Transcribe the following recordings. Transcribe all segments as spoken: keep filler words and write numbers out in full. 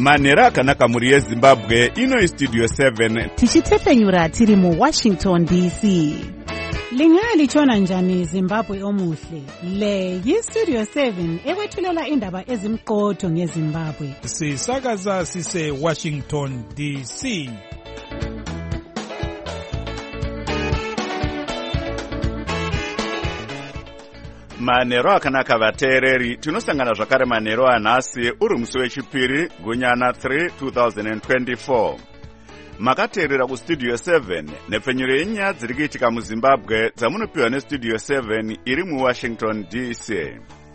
manhero akanaka muri yezimbabwe. Ino istudio seven tichitefenyura tiri mu Washington D C. Lingalitshona njani Zimbabwe omuhle? Le yistudio seven ekwethulela indaba ezimqotho ngeZimbabwe. Sisakaza sise Washington D C. manhero akanaka vateereri. Tinosangana zvakare manhero anhasi uri musi wechipiri gunyana three two thousand twenty-four. Makateerera kustudio seven nepfenyuro yenyaya dziri kuitika muZimbabwe dzamunopiwa nestudio seven iri muWashington D C.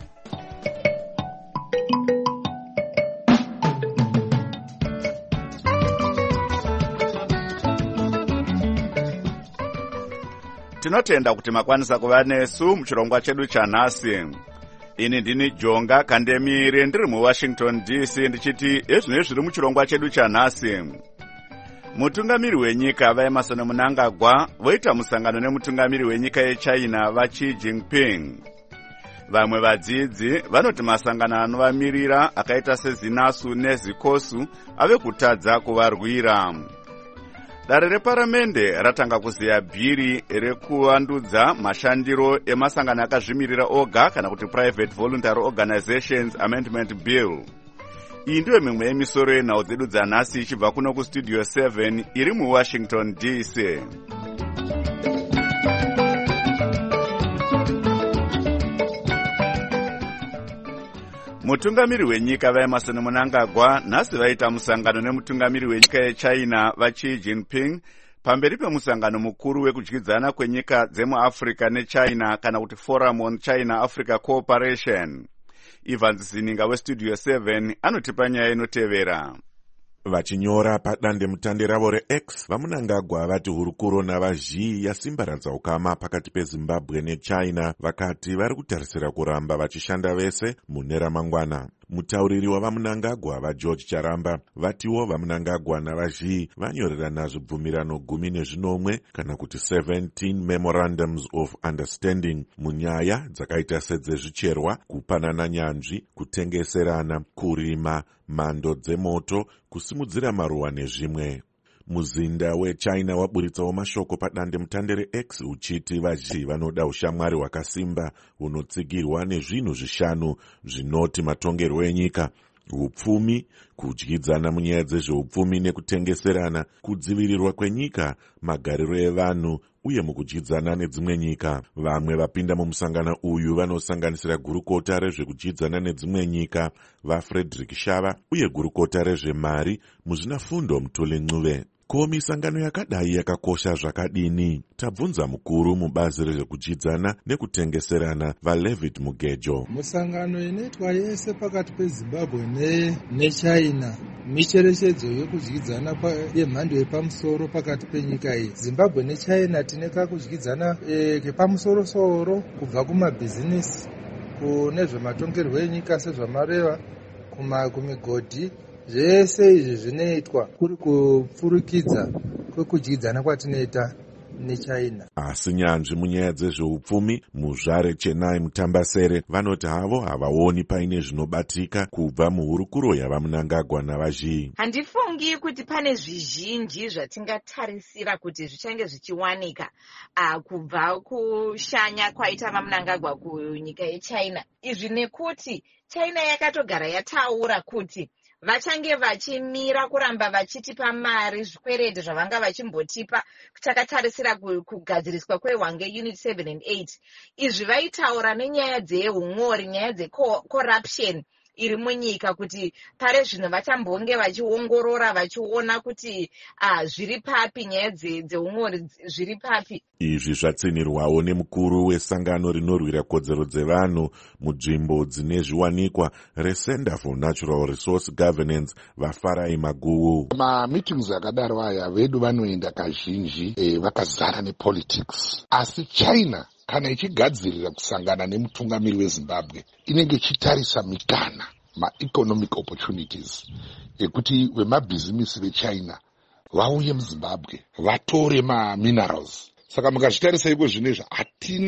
Tinotenda kuti makwanisa kuva nesu muchirongwa chedu chanhasi. Ini ndini Jonga Kandemire ndiri muWashington D C ndichiti ezvino zviri muchirongwa chedu chanhasi. Mutungamiri wenyika vaEmerson Mnangagwa voita musangano nemutungamiri wenyika yeChina vaXi Jinping. Vamwe vadzidzi vanoti masangano anovamirira akaita seZinasu neZikosu ave kutadza kuvarwira. Dare reparamende ratanga kuzeya bhiri rekuvandudza mashandiro emasangano akazvimirira oga kana kuti Private Voluntary Organizations Amendment Bill. Iyi ndiyo mimwe yemisoro yenhau dzedu dzanhasi ichibva kuno kustudio seven iri muWashington D C. Mutungamiri wenyika vaEmerson Mnangagwa nhasi vaita musangano nemutungamiri wenyika yeChina vaXi Jinping pamberi pemusangano mukuru wekudyidzana kwenyika dzemuAfrica neChina kana kuti Forum on China-Africa Cooperation. Ivan Zininga westudio seven anotipa nyaya inotevera. Vachinyora padande mutande ravo reX, vaMnangagwa vati hurukuro navaXi yasimbaradza ukama pakati peZimbabwe neChina vakati vari kutarisira kuramba vachishanda vese mune ramangwana. Mutauriri wavaMnangagwa vaGeorge Charamba vatiwo vaMnangagwa navaXi vanyorerana zvibvumirano gumi nezvinomwe kana kuti seventeen memorandums of understanding munyaya dzakaita sedzezvicherwa, kupanana nyanzvi, kutengeserana, kurima, mhando dzemoto, kusimudzira maruwa nezvimwe. Muzinda weChina waburitsawo mashoko padande mutande reX uchiti vaXi vanoda ushamwari hwakasimba hunotsigirwa nezvinhu zvishanu zvinoti matongerwo enyika: upfumi, kudyidzana munyaya dzezveupfumi nekutengeserana, kudzivirirwa kwenyika, magariro evanhu uye mukudyidzana nedzimwe nyika. Vamwe vapinda mumusangano uyu vanosanganisira gurukota rezvekudyidzana nedzimwe nyika vaFrederick Shava uye gurukota rezvemari muzvinafundo Mutuli Ncuve. Ko misangano yakadai yakakosha zvakadini? Tabvunza mukuru mubazi rezvekudyidzana nekutengeserana vaLevitt Mugejo. Musangano inoitwa yese pakati peZimbabwe ne neChina micherechedzo yekudyidzana yemhando yepamusoro pakati penyika iyi. Zimbabwe neChina tine kakudyidzana e, kepamusoro soro kubva kumabhizinisi kune zvematongerwo enyika sezvamareva kuma kumigodhi. Zvese izvi zvinoitwa kuri kupfurukidza kwekudyidzana kwatinoita neChina. Asi nyanzvi munyaya dzezveupfumi muzvare Chenai Mutambasere vanoti havo havaoni paine zvinobatika kubva muhurukuro yavaMnangagwa navaXi. Handifungi kuti pane zvizhinji zvatingatarisira kuti zvichange zvichiwanika uh, kubva kushanya kwaita vaMnangagwa kunyika yeChina. Izvi nekuti China yakatogara yataura kuti vachange vachimira kuramba vachitipa mari zvikwereti zvavanga vachimbotipa takatarisira kugadziriswa kwehwange unit seven and eight. Izvi vaitaura nenyaya dzehumori, nyaya dzecorruption iri munyika kuti pare zvino vachambonge vachiongorora vachiona kuti uh, zviri papi, nyaya dzehumori zviri papi. Izvi zvatsinirwawo nemukuru wesangano rinorwira kodzero dzevanhu munzvimbo dzine zviwanikwa reCenter for Natural Resource Governance vaFarai Maguwu. Mameetings akadaro aya vedu vanoenda kazhinji e, vakazara nepolitics. Asi China kana ichigadzirira kusangana nemutungamiri weZimbabwe inenge ichitarisa mikana ma-economic opportunities ekuti vemabhizimisi veChina vauye muZimbabwe vatore ma-minerals. Saka mukazvitarisa iko zvinezva hatina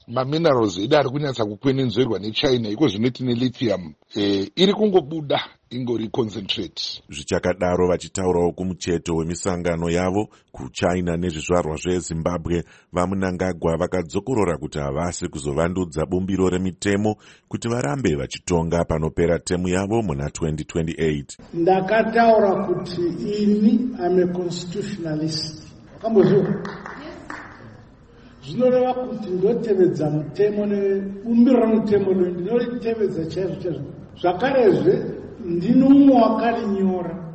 maminerals edu ari kunyatsa kukwenenzverwa nechina iko zvino tine lithium e, iri kungobuda ingori concentrate. Zvichakadaro vachitaurawo kumucheto wemisangano yavo kuchina nezvizvarwa zvezimbabwe, vaMnangagwa vakadzokorora kuti havasi kuzovandudza bumbiro remitemo kuti varambe vachitonga panopera temu yavo muna twenty twenty-eight. Ndakataura kuti ini am a constitutionalist. Kambozvo zvinoreva kuti ndotevedza mutemo nebumbiro remutemo ndinotevedza chaizvo chaizvo. Zvakarezve ndino umwe wakarinyora.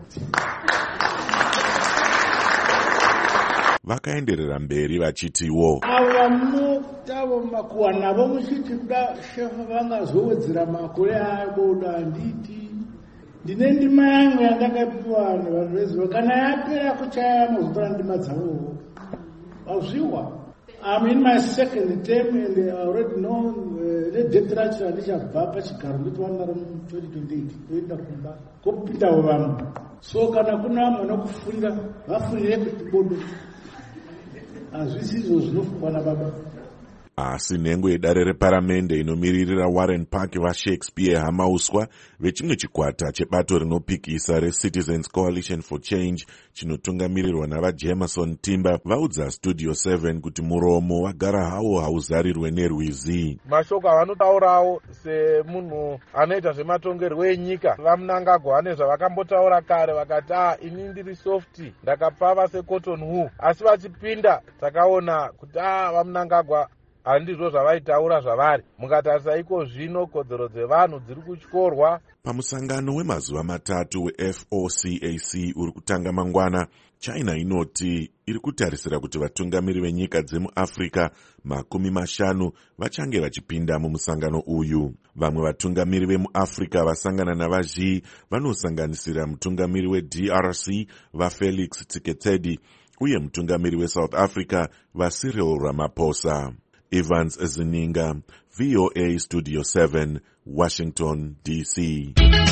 Vakaenderera mberi vachitiwo ava munotavo makuwana navo muchiti kuda shefa vangazowedzera makore avoda handiti ndine ndima yangu yandakapiwa nevanhu veziva kana yapera kuchaya mazotora ndima dzavowo vazviwa. I'm in my second term and I already know the death rate handichabva pachigaro nditowanara mu twenty twenty-eight toenda kumba kopindawo vamwe. So kana kuna mwana kufunda vafundire kuti bodo hazvisizvo zvinofungwa nababa. Asi nhengo yedare reparamende inomiririra Warren Park vaShakespeare Hamauswa vechimwe chikwata chebato rinopikisa reCitizens Coalition for Change chinotungamirirwa navaJemerson Timber vaudza Studio seven kuti muromo wagara hawo hauzarirwe nerwizi. Mashoko avanotaurawo semunhu anoita zvematongerwo enyika vaMnangagwa ane zvavakambotaura kare vakati ah ini ndiri soft ndakapfava secotton wool, asi vachipinda takaona kuti ah vaMnangagwa handizvo zvavaitaura zvavari. Mukatarisa iko zvino kodzero dzevanhu dziri kutyorwa. Pamusangano wemazuva matatu weF O C A C uri kutanga mangwana, China inoti iri kutarisira kuti vatungamiri venyika dzemuAfrica makumi mashanu vachange vachipinda mumusangano uyu. Vamwe vatungamiri vemuAfrica vasangana navaXi vanosanganisira mutungamiri weD R C vaFelix Tshisekedi uye mutungamiri weSouth Africa vaCyril Ramaphosa. Evans Zininga, V O A Studio seven, Washington, D C.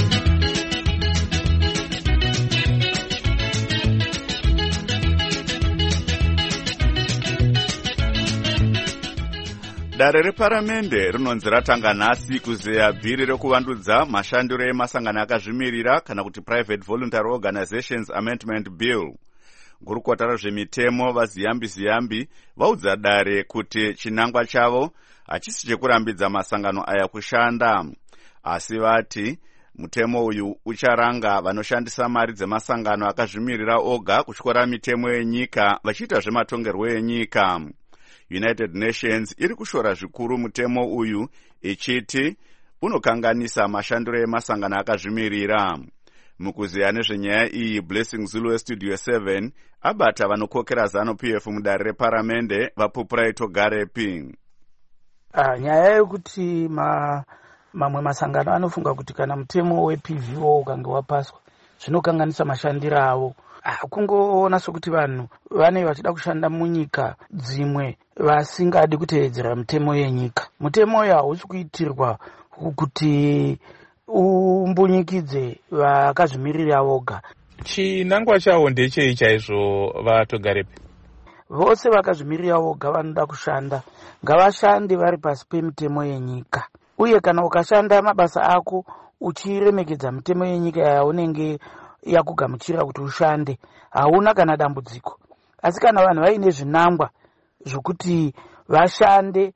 Dare reparamende rinonzi ratanga nhasi kuzeya bhiri rekuvandudza mashandiro emasangano akazvimirira kana kuti Private Voluntary Organizations Amendment Bill. Gurukota rezvemitemo vaziyambi ziyambi vaudza dare kuti chinangwa chavo hachisi chekurambidza masangano aya kushanda, asi vati mutemo uyu ucharanga vanoshandisa mari dzemasangano akazvimirira oga kutyora mitemo yenyika vachiita zvematongerwo enyika. United Nations iri kushora zvikuru mutemo uyu ichiti unokanganisa mashandiro emasangano akazvimirira. Mukuziya nezvenyaya iyi, Blessing Zulu weStudio seven abata vanokokera ZANU P F mudare reparamende vaPupuraito Garepi. Ah, nyaya yekuti ma mamwe masangano anofunga kuti kana mutemo weP V O ukange wapaswa zvinokanganisa mashandiro avo. Ah, kungoona sokuti vanhu vane vachida kushanda munyika dzimwe vasingadi kutevedzera mutemo yenyika. Mutemo uyu hausi kuitirwa kuti umbunyikidze vakazvimirira voga. Chinangwa chavo ndechei chaizvo vatogarepi? Vose vakazvimirira voga vanoda kushanda ngavashande vari pasi pemitemo yenyika. Uye kana ukashanda mabasa ako uchiremekedza mitemo yenyika yaunenge yakugamuchira kuti ushande, hauna kana dambudziko. Asi kana vanhu vaine zvinangwa zvokuti vashande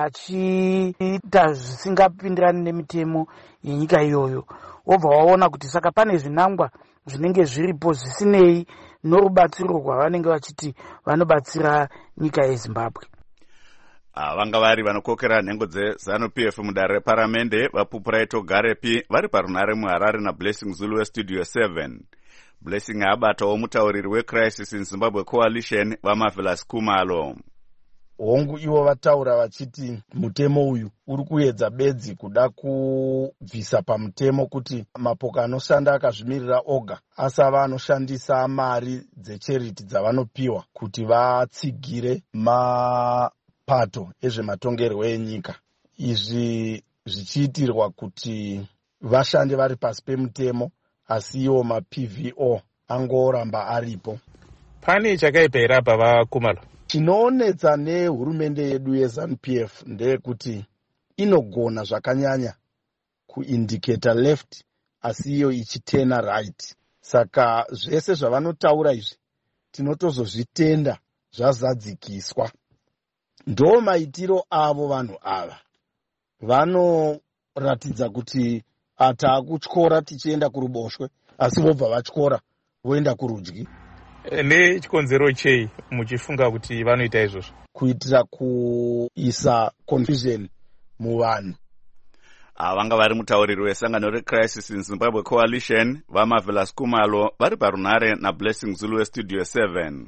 vachiita zvisingapindirani nemitemo yenyika iyoyo, wobva waona kuti saka pane zvinangwa zvinenge zviripo zvisinei norubatsiro rwavanenge vachiti vanobatsira nyika yeZimbabwe. Vanga vari vanokokera nhengo dzeZANU P F mudare reparamende vaPupuraito Garepi vari parunare muHarare naBlessing Zulu weStudio seven. Blessing abatawo mutauriri weCrisis in Zimbabwe Coalition vaMarvelous Kumalo. Hongu ivo vataura vachiti mutemo uyu uri kuedza bedzi kuda kubvisa pamutemo kuti mapoka anoshanda akazvimirira oga asava anoshandisa mari dzecharity dzavanopiwa kuti vatsigire mapato ezvematongerwo enyika. Izvi zvichiitirwa kuti vashande vari pasi pemutemo asi iwo maP V O angoramba aripo. Pane chakaipa here apa vaKumalo? chinoonetsa nehurumende yedu yeZANU-P F ndeyekuti inogona zvakanyanya kuindicata left asi iyo ichitena right. Saka zvese zvavanotaura izvi tinotozozvitenda zvazadzikiswa. Ndo maitiro avo vanhu ava. Vanoratidza kuti ataakutyora tichienda kuruboshwe asi vobva vatyora voenda kurudyi. Nechikonzero chei muchifunga kuti vanoita izvozvo? Kuitira kuisa confusion muvanhu. Vanga vari mutauriri wesangano reCrisis in Zimbabwe Coalition vaMarvelous Kumalo vari parunare naBlessing Zulu weStudio seven.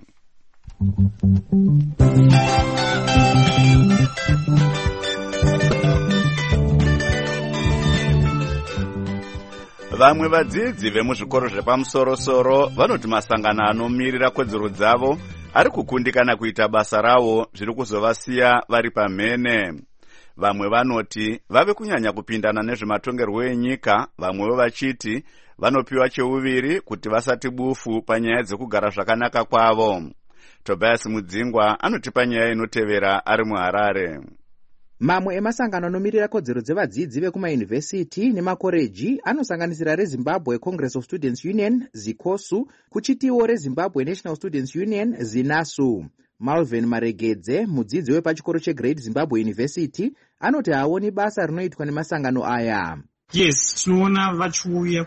Vamwe vadzidzi vemuzvikoro zvepamusoro-soro vanoti masangano anomirira kodzero dzavo ari kukundikana kuita basa ravo zviri kuzovasiya vari pamhene. Vamwe vanoti vave kunyanya kupindana nezvematongerwo enyika, vamwewo vachiti vanopiwa cheuviri kuti vasati bufu panyaya dzekugara zvakanaka kwavo. Tobias Mudzingwa anotipa nyaya inotevera ari muHarare. Mamwe emasangano anomirira kodzero dzevadzidzi vekumayunivhesiti nemakoreji anosanganisira reZimbabwe Congress of Students Union ZICOSU, kuchitiwo reZimbabwe National Students Union ZINASU. Malvin Maregedze, mudzidzi wepachikoro cheGreat Zimbabwe University, anoti haoni basa rinoitwa nemasangano aya. Yes, tinoona vachiuya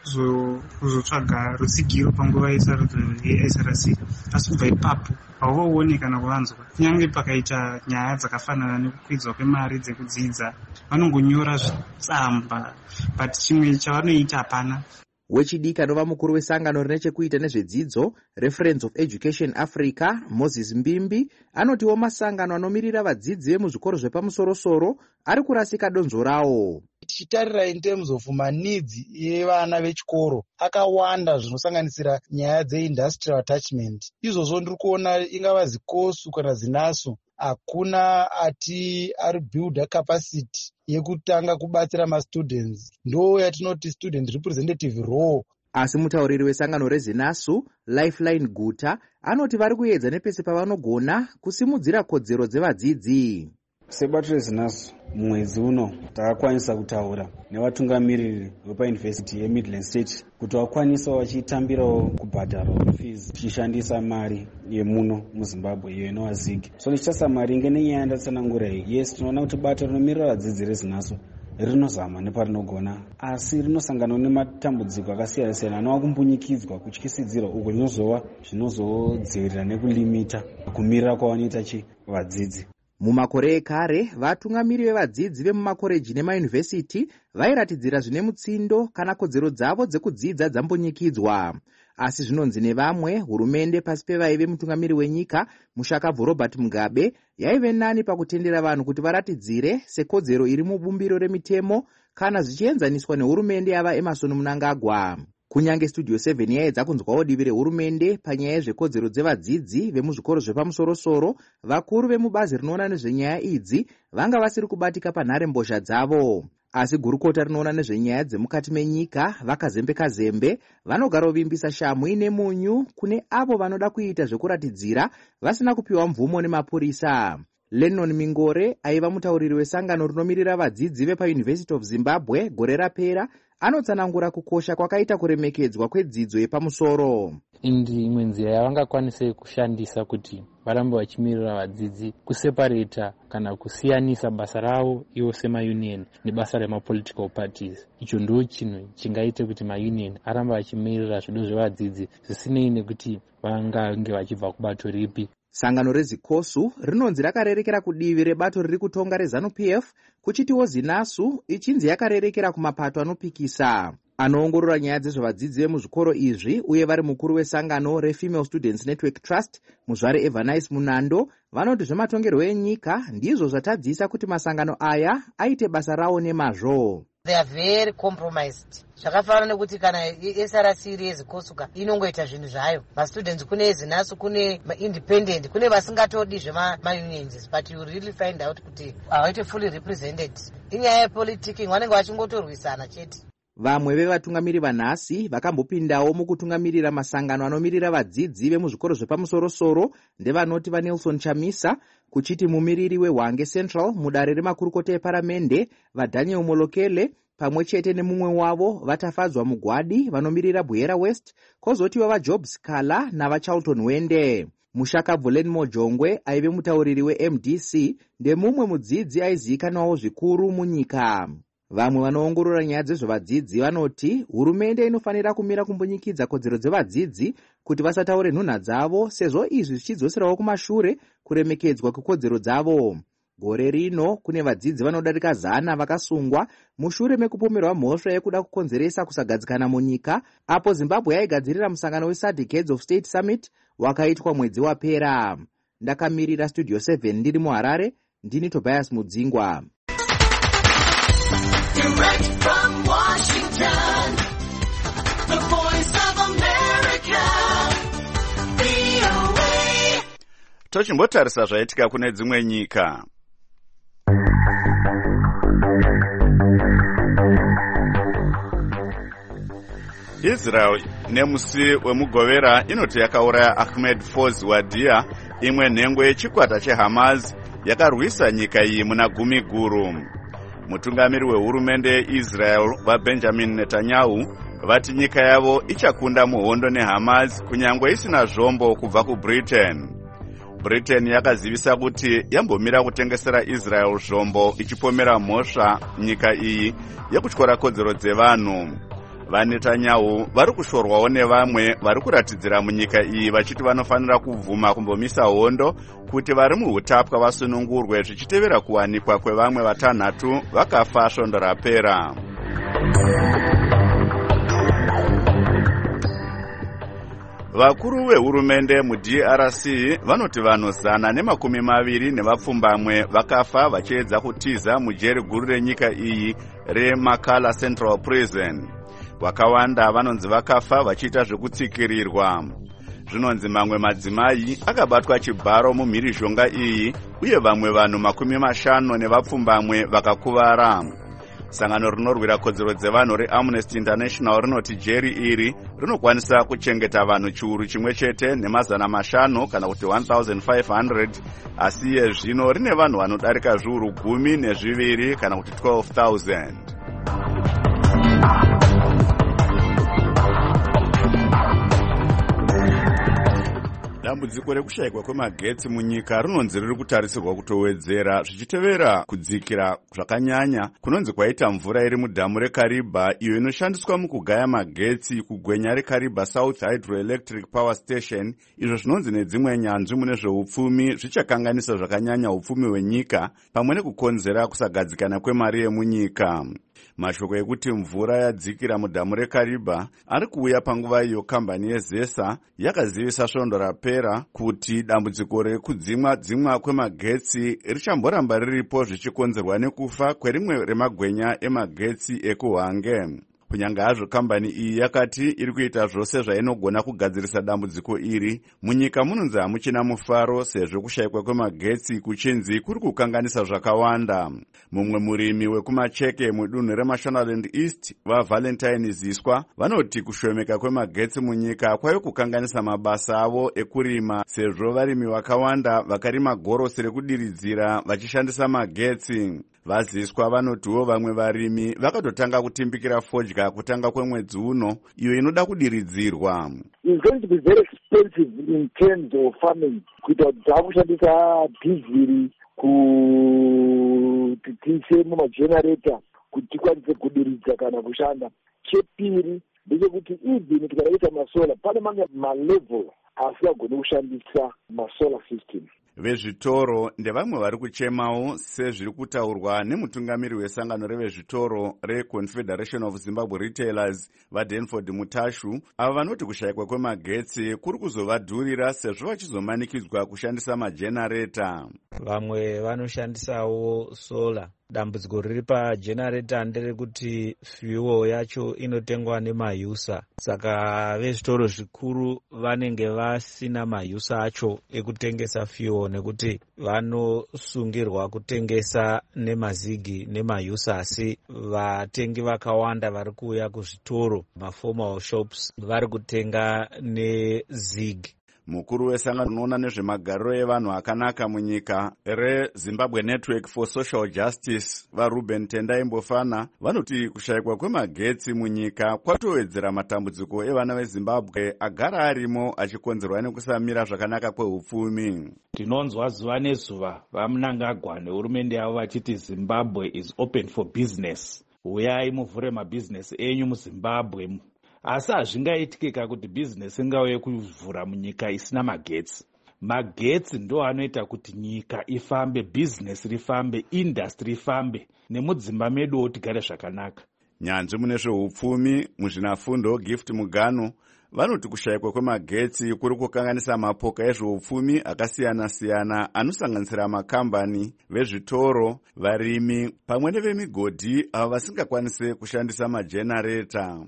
kuzotsvaga rutsigiro panguva yesarudzo yeS R C, asi kubva ipapo hauvaoni kana kuvanzwa. Kunyange pakaita nyaya dzakafanana nekukwidzwa kwemari dzekudzidza, vanongonyora zvitsamba, but chimwe chavanoita hapana. Wechidiki anova mukuru wesangano rine chekuita nezvedzidzo Reference of Education Africa, Moses Mbimbi, anotiwo masangano anomirira vadzidzi vemuzvikoro zvepamusoro-soro ari kurasika donzvo rawo. Tichitarira in terms of maneeds yevana vechikoro akawanda zvinosanganisira nyaya dzeindustrial attachment. Izvozvo ndiri kuona ingava ZICOSU kana ZINASU hakuna ati ari builda capacity yekutanga kubatsira mastudents. Ndo yatinoti student representative role. Asi mutauriri wesangano reZINASU, Lifeline Guta, anoti vari kuedza nepese pavanogona kusimudzira kodzero dzevadzidzi. Sebato reZINASU mwedzi uno takakwanisa kutaura nevatungamiriri vepaYunivhesiti yeMidland State kuti vakwanisa vachitambirawo kubhadhara fees tichishandisa mari yemuno muZimbabwe iyo inova ZIG. So tichitasa mari inge nenyaya yandatsanangura iyi. Yes, tinoona kuti bato rinomirira vadzidzi reZINASU rinozama neparinogona asi rinosangana nematambudziko akasiyana-siyana anova kumbunyikidzwa kutyisidzira uko zvinozova zvinozodzivirira nekulimita kumirira kwavanoita chi vadzidzi. Mumakore ekare, vatungamiri vevadzidzi vemumakoreji nemayunivhesiti vairatidzira zvine mutsindo kana kodzero dzavo dzekudzidza dzambonyikidzwa. Asi zvinonzi nevamwe, hurumende pasi pevaive mutungamiri wenyika Mushakabvu Robert Mugabe yaive nani pakutendera vanhu kuti varatidzire sekodzero iri mubumbiro remitemo kana zvichienzaniswa nehurumende yava Emerson Mnangagwa. Kunyange Studio seven yaedza kunzwawo divi rehurumende panyaya yezvekodzero dzevadzidzi vemuzvikoro zvepamusoro-soro, vakuru vemubazi rinoona nezvenyaya idzi vanga vasiri kubatika panhare mbozha dzavo. Asi gurukota rinoona nezvenyaya dzemukati menyika vakazembe-kazembe vanogara vimbisa shamhu ine munyu kune avo vanoda kuita zvekuratidzira vasina kupiwa mvumo nemapurisa. Lennon Mingore aiva mutauriri wesangano rinomirira vadzidzi vepaUniversity of Zimbabwe gore rapera, anotsanangura kukosha kwakaita kuremekedzwa kwedzidzo yepamusoro. Indi imwe nzira yavangakwanise kushandisa kuti varambe vachimirira vadzidzi kuseparata kana kusiyanisa basa ravo ivo semaunion nebasa remapolitical parties. Icho ndo chinhu chingaite kuti maunion arambe vachimirira zvido zvevadzidzi zvisinei nekuti vangange vachibva kubato ripi. Sangano reZICOSU rinonzi rakarerekera kudivi rebato riri kutonga reZANU-P F, kuchitiwo ZINASU ichinzi yakarerekera kumapato anopikisa. Anoongorora nyaya dzezvevadzidzi vemuzvikoro izvi uye vari mukuru wesangano reFemale Students Network Trust, muzvare Evanice Munando, vanoti zvematongerwo enyika ndizvo zvatadzisa kuti masangano aya aite basa rawo nemazvo. They are very compromised. Zvakafanana nekuti kana S R C iri yeZICOSU inongoita zvinhu zvayo. Ma-students kune ZINASU, kune ma-independent, kune vasingatodi zvema-unions, but you really find out kuti havaite fully represented. Inyaya yepolitiki vanenge vachingotorwisana chete. Vamwe vevatungamiri vanhasi vakambopindawo mukutungamirira masangano anomirira vadzidzi vemuzvikoro zvepamusoro-soro ndevanoti vaNelson Chamisa, kuchiti mumiriri weHwange Central mudare remakurukota eparamende vaDaniel Molokele pamwe chete nemumwe wavo vatafadzwa mugwadi vanomirira Buyera West, kwozotiwo vaJobs Kala navaCharlton Wende. Mushakabvu Lenmo Jongwe aive mutauriri weM D C ndemumwe mudzidzi aizivikanwawo zvikuru munyika. Vamwe vanoongorora nyaya dzezvevadzidzi vanoti hurumende inofanira kumira kumbonyikidza kodzero dzevadzidzi kuti vasataure nhunha dzavo, sezvo izvi zvichidzoserawo kumashure kuremekedzwa kwekodzero dzavo. Gore rino kune vadzidzi vanodarika zana vakasungwa mushure mekupomerwa mhosva yekuda kukonzeresa kusagadzikana munyika, apo Zimbabwe yaigadzirira musangano weSADC Heads of State Summit wakaitwa mwedzi wapera. Ndakamirira Studio seven ndiri muHarare, ndini Tobias Mudzingwa. Direct from Washington, the voice of America, V O A. Tochimbotarisa zvaitika kune dzimwe nyika. Israel nemusi wemugovera inoti yakauraya Ahmed Foz Wadia, imwe nhengo yechikwata cheHamas yakarwisa nyika iyi muna gumi guru. Mutungamiri wehurumende yeIsrael vaBenjamin Netanyahu vati nyika yavo ichakunda muhondo neHamas kunyangwe isina zvombo kubva kuBritain. Britain yakazivisa kuti yambomira kutengesera Israel zvombo ichipomera mhosva nyika iyi yekutyora kodzero dzevanhu. VaNetanyahu vari kushorwawo nevamwe vari kuratidzira munyika iyi vachiti vanofanira kubvuma kumbomisa hondo kuti vari muhutapwa vasunungurwe zvichitevera kuwanikwa kwevamwe vatanhatu vakafa svondo rapera. Vakuru vehurumende muD R C vanoti vanhu zana nemakumi maviri nevapfumbamwe vakafa vachiedza kutiza mujeri guru renyika iyi reMakala Central Prison. Vakawanda vanonzi vakafa vachiita zvekutsikirirwa. Zvinonzi mamwe madzimai akabatwa chibharo mumhirizhonga iyi uye vamwe vanhu makumi mashanu nevapfumbamwe vakakuvara. Sangano rinorwira kodzero dzevanhu reAmnesty International rinoti jeri iri rinokwanisa kuchengeta vanhu chiuru chimwe chete nemazana mashanu kana kuti one thousand five hundred, asi iye zvino rine vanhu vanodarika zviuru gumi nezviviri kana kuti twelve thousand. Dambudziko rekushayikwa kwemagetsi munyika rinonzi riri kutarisirwa kutowedzera zvichitevera kudzikira zvakanyanya kunonzi kwaita mvura iri mudhamu reKariba iyo inoshandiswa mukugaya magetsi kugwenya reKariba South Hydroelectric Power Station, izvo zvinonzi nedzimwe nyanzvi mune zveupfumi zvichakanganisa zvakanyanya upfumi hwenyika pamwe nekukonzera kusagadzikana kwemari yemunyika. Mashoko ekuti mvura yadzikira mudhamu reKariba ari kuuya panguva iyo kambani yeZesa yakazivisa svondo rapera kuti dambudziko rekudzimwa dzimwa kwemagetsi richamboramba riripo zvichikonzerwa nekufa kwerimwe remagwenya emagetsi ekuHwange. Kunyange hazvo kambani iyi yakati iri kuita zvose zvainogona kugadzirisa dambudziko iri, munyika munonzi hamuchina mufaro sezvo kushayikwa kwemagetsi kuchinzi kuri kukanganisa zvakawanda. Mumwe murimi wekumacheke mudunhu reMashonaland East vaValentine Ziswa vanoti kushomeka kwemagetsi munyika kwayo kukanganisa mabasa avo ekurima sezvo varimi vakawanda vakarima gorosi rekudiridzira vachishandisa magetsi. Vaziswa vanotiwo vamwe varimi vakatotanga kutimbikira fodya kutanga kwemwedzi uno iyo inoda kudiridzirwa. It's going to be very expensive in terms of farming. Kuita kuti takushandisa dizili kuti tiise mumagenerator kuti tikwanise kudiridza kana kushanda. Chepiri ndechekuti even tikadaita masola pane mamwe malevel asingagoni kushandisa masolar system. Vezvitoro ndevamwe vari kuchemawo sezviri kutaurwa nemutungamiri wesangano revezvitoro reConfederation of Zimbabwe Retailers vaDanford Mutashu, ava vanoti kushayikwa kwemagetsi kuri kuzovadhurira sezvo vachizomanikidzwa kushandisa majenareta. Vamwe vanoshandisawo sola dambudziko riri pagenerator nderekuti fuel yacho inotengwa nemauser, saka vezvitoro zvikuru vanenge vasina mauser acho ekutengesa fuel nekuti vanosungirwa kutengesa nemazigi nemauser, asi vatengi vakawanda vari kuuya kuzvitoro maformal shops vari kutenga nezig. Mukuru wesangano rinoona nezvemagariro evanhu akanaka munyika reZimbabwe Network for Social Justice vaRuben Tendai Mbofana vanoti kushayikwa kwemagetsi munyika kwatowedzera matambudziko evana veZimbabwe agara arimo achikonzerwa nekusamira zvakanaka kwehupfumi. Tinonzwa zuva nezuva vaMnangagwa nehurumende yavo vachiti Zimbabwe is open for business. Uyai muvhure mabhizinesi enyu muZimbabwe. Asi hazvingaitika kuti bhizinesi ingauye kuvhura munyika isina magetsi. Magetsi ndo anoita kuti nyika ifambe, bhizinesi rifambe, industry ifambe, nemudzimba medu tigare zvakanaka. Nyanzvi mune zveupfumi muzvinafundo Gift Mugano vanoti kushayikwa kwemagetsi kuri kukanganisa mapoka ezveupfumi akasiyana-siyana anosanganisira makambani, vezvitoro, varimi pamwe nevemigodhi avo vasingakwanise kushandisa majenareta.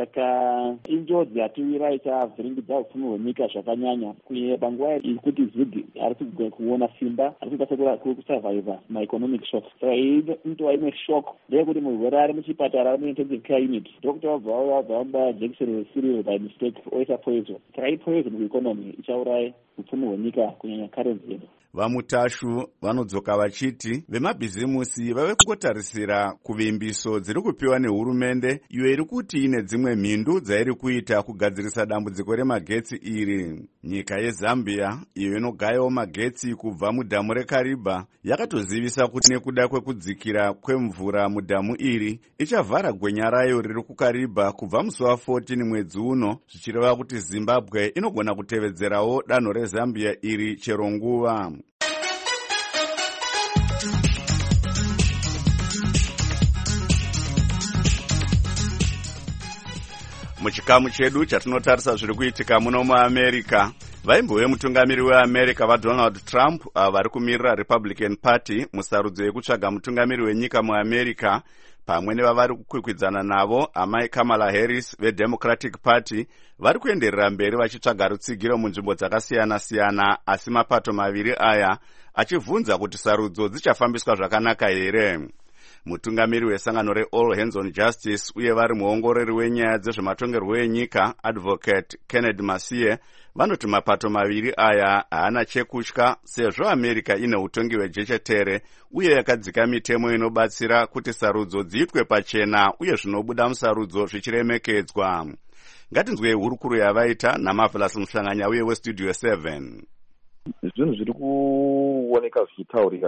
Saka injodzi yatiwira ichavhiringidza upfumi hwenyika zvakanyanya kunyanya panguva yekuti zigi ari kugona kuona simba, ari kukwanisa kusavhaivha maeconomic shocks. Saka inotova imwe shock ndeyekuti murwere ari muchipatara ari muintensive care unit ndokuti vabva vabva vamba jekiseni resiriyo by mistake oisa poison. Saka ipoison kueconomy ichauraya upfumi hwenyika kunyanya currency yedu. Vamutashu vanodzoka vachiti vemabhizimusi vave kungotarisira kuvimbiso dziri kupiwa nehurumende iyo iri kuti ine dzimwe mhindu dzairi kuita kugadzirisa dambudziko remagetsi iri. Nyika yeZambia iyo inogayawo magetsi kubva mudhamu reKariba yakatozivisa kuti nekuda kwekudzikira kwemvura mudhamu iri ichavhara gwenya rayo riri kuKariba kubva musi wa14 mwedzi uno, zvichireva kuti Zimbabwe inogona kutevedzerawo danho reZambia iri chero nguva. Muchikamu chedu chatinotarisa zviri kuitika muno muAmerica, vaimbove mutungamiri weAmerica vaDonald Trump vari kumirira Republican Party musarudzo yekutsvaga mutungamiri wenyika muAmerica, pamwe nevavari kukwikwidzana navo amai Kamala Harris veDemocratic Party vari kuenderera mberi vachitsvaga rutsigiro munzvimbo dzakasiyana-siyana, asi mapato maviri aya achivhunza kuti sarudzo dzichafambiswa zvakanaka here. Mutungamiri wesangano reAll Hands on Justice uye vari muongorori wenyaya dzezvematongerwo enyika Advocate Kennedy Masie vanoti mapato maviri aya haana chekutya sezvo America ine utongi hwejechetere uye yakadzika mitemo inobatsira kuti sarudzo dziitwe pachena uye zvinobuda musarudzo zvichiremekedzwa. Ngatinzwei hurukuro yavaita naMarvelous Muhlanganya uye weStudio seven. Zvinhu zviri kuoneka zvichitaurika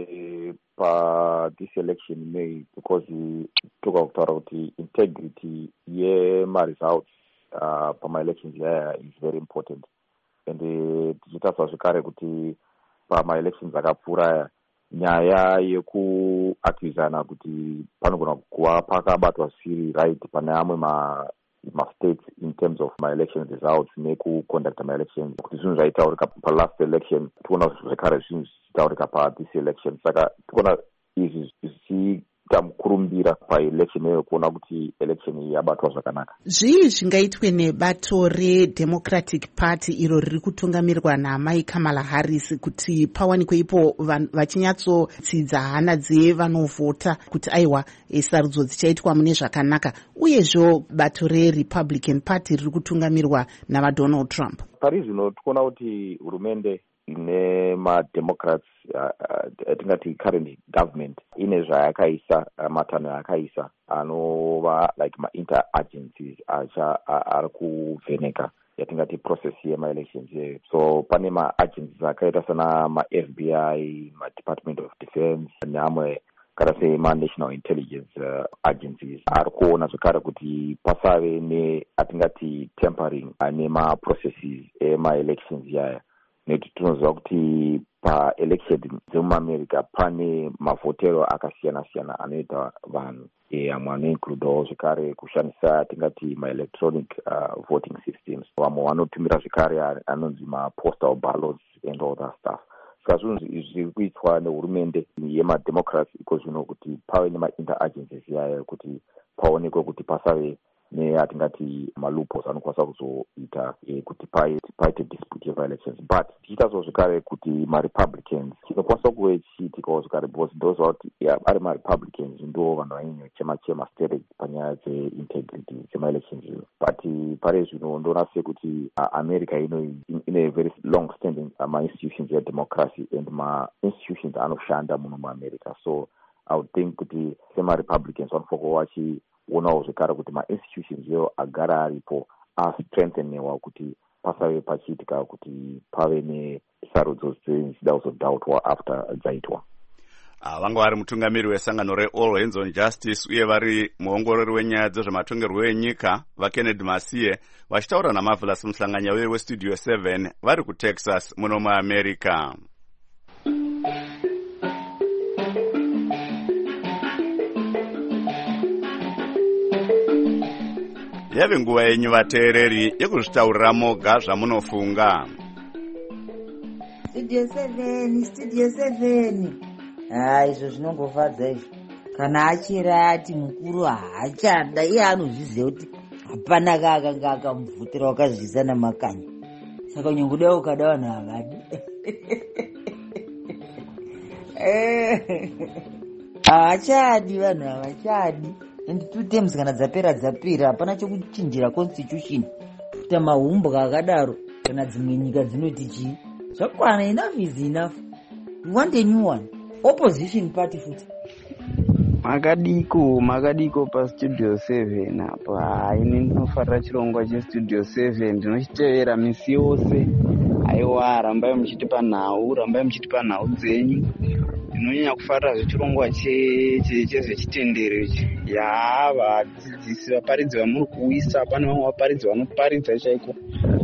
pa this election May because toka kutaura kuti integrity yemaresults uh, pama-elections yaya is very important, and tichitarisa zvekare kuti pama-elections akapfuura nyaya yekuakwizana kuti panogona kuva pakabatwa siri right pane amwe ma ma-states in terms of my-election results nekuconducta my-elections, kuti zvinhu zvaitaurika pa-last election tiona zvekare zvinhu zvichitaurika pa-this election. Saka tikuona izvi zvichiita mukurumbira pa-election iyoyo kuona kuti election iyi yabatwa zvakanaka. Zvii zvingaitwe nebato reDemocratic Party iro riri kutungamirwa naamai Kamala Harris kuti pawanikwe ipo vachinyatsotsidza hana dzevanovhota kuti aiwa sarudzo dzichaitwa mune zvakanaka, uyezvo bato reRepublican Party riri kutungamirwa navaDonald Trump? Pari zvino tikuona kuti hurumende ine mademocrats atingati uh, uh, current government ine zvayakaisa uh, matanho yakaisa anova like ma-inter agencies acha ari kuvheneka yatingati process yema-elections yeyo. So pane ma-agencies akaita sana ma-F B I, ma-Department of Defense neamwe kana sei ma-national intelligence uh, agencies ari kuona zvekare kuti pasave neatingati tampering uh, nema-processes ema-elections yaya, nekuti tinoziva kuti pa-election dzemuamerica pane mavhotero akasiyana-siyana anoita vanhu, amwe anoincludawo zvekare kushandisa tingati ma-electronic uh, voting systems, vamwe vanotumira zvekare anonzi ma-postal ballots and all that stuff. saka zvinhu zviri kuitwa nehurumende yemademocrats iko zvino kuti pave nemainteragencies yayo kuti paonekwe kuti pasave neatingati malupos anokwanisa kuzoita e, kuti paite dispute yevaelections. But tichiita so zvekare kuti marepublicans chinokwanisa kuve chiitikawo zvekare because ndoziva kuti ari marepublicans ndo vanhu vanyanya chema chema stated panyaya dzeintegrity dzemaelections iyo. But pare zvino ndoona sekuti uh, america ino ine very long standing uh, ma-institutions yedemocracy and ma-institutions anoshanda muno muamerica. So I would think kuti sema-republicans vanofanira vachi onawo zvekare kuti ma-institutions iwo agara aripo astrengthenewa kuti pasave pachiitika kuti pave nesarudzo dzichida kuzodhautwa after dzaitwa. Vanga vari mutungamiri wesangano reAll Hands on Justice uye vari muongorori wenyaya dzezvematongerwo enyika vaKennedy Masiye vachitaura naMarvelous Muhlanganya uye weStudio seven vari kuTexas muno muAmerica. Yave nguva yenyu vateereri yekuzvitaurira moga zvamunofunga. Studio seven, Studio seven. Ah, izvo zvinongofadza izvo. Kana achira ati mukuru haachada, iye anozviziva kuti hapana kakanga akamubvutira wakazvisa namakanyi. Saka unyongodawo ukada vanhu havadi. Havachadi vanhu havachadi. And two terms kana dzapera dzapera hapana chokuchinjira constitution. Kuita mahumbwa akadaro kana dzimwe nyika dzinoti chii. Zvakwana, enough is enough. We want a new one. Opposition party futi. Makadiko, makadiko pa Studio seven apa. Ini ndinofarira chirongwa che Studio seven ndinochitevera misi yose. Aiwa, rambai muchitipa nhau, rambai muchitipa nhau dzenyu. Ndinonyanya kufarira zvechirongwa chezvechitendero ichi. Ya, vadzidzisi vaparidzi vamuri kuisa, pane vamwe vaparidzi vanoparidza chaiko.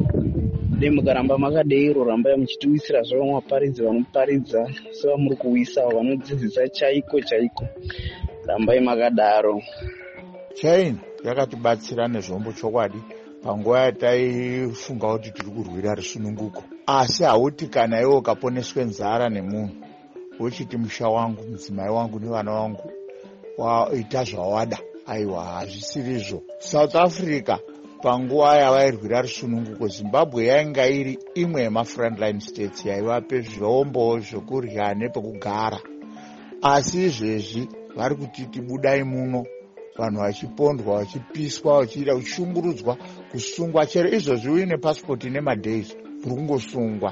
Dei mukaramba makadero rambai muchitiwisira zvavamwe vaparidzi vanoparidza sevamuri kuisa vanodzidzisa chaiko chaiko. Rambai makadaro. China yakatibatsira nezvombo chokwadi panguva yataifunga kuti tiri kurwira rusununguko. Asi hauti kana iwe ukaponeswe nzara nemunhu wochiti musha wangu, mudzimai wangu nevana vangu waita zvawada. Aiwa, hazvisirizvo. South Africa panguva yavairwira rusununguko, Zimbabwe yainga iri imwe yemafrontline states yaivape zvombo zvokurya nepekugara. Asi izvezvi vari kutiti budai muno, vanhu vachipondwa, vachipiswa, vachiita kushungurudzwa, kusungwa. Chero izvozvi uine pasipoti nemadays uri kungosungwa.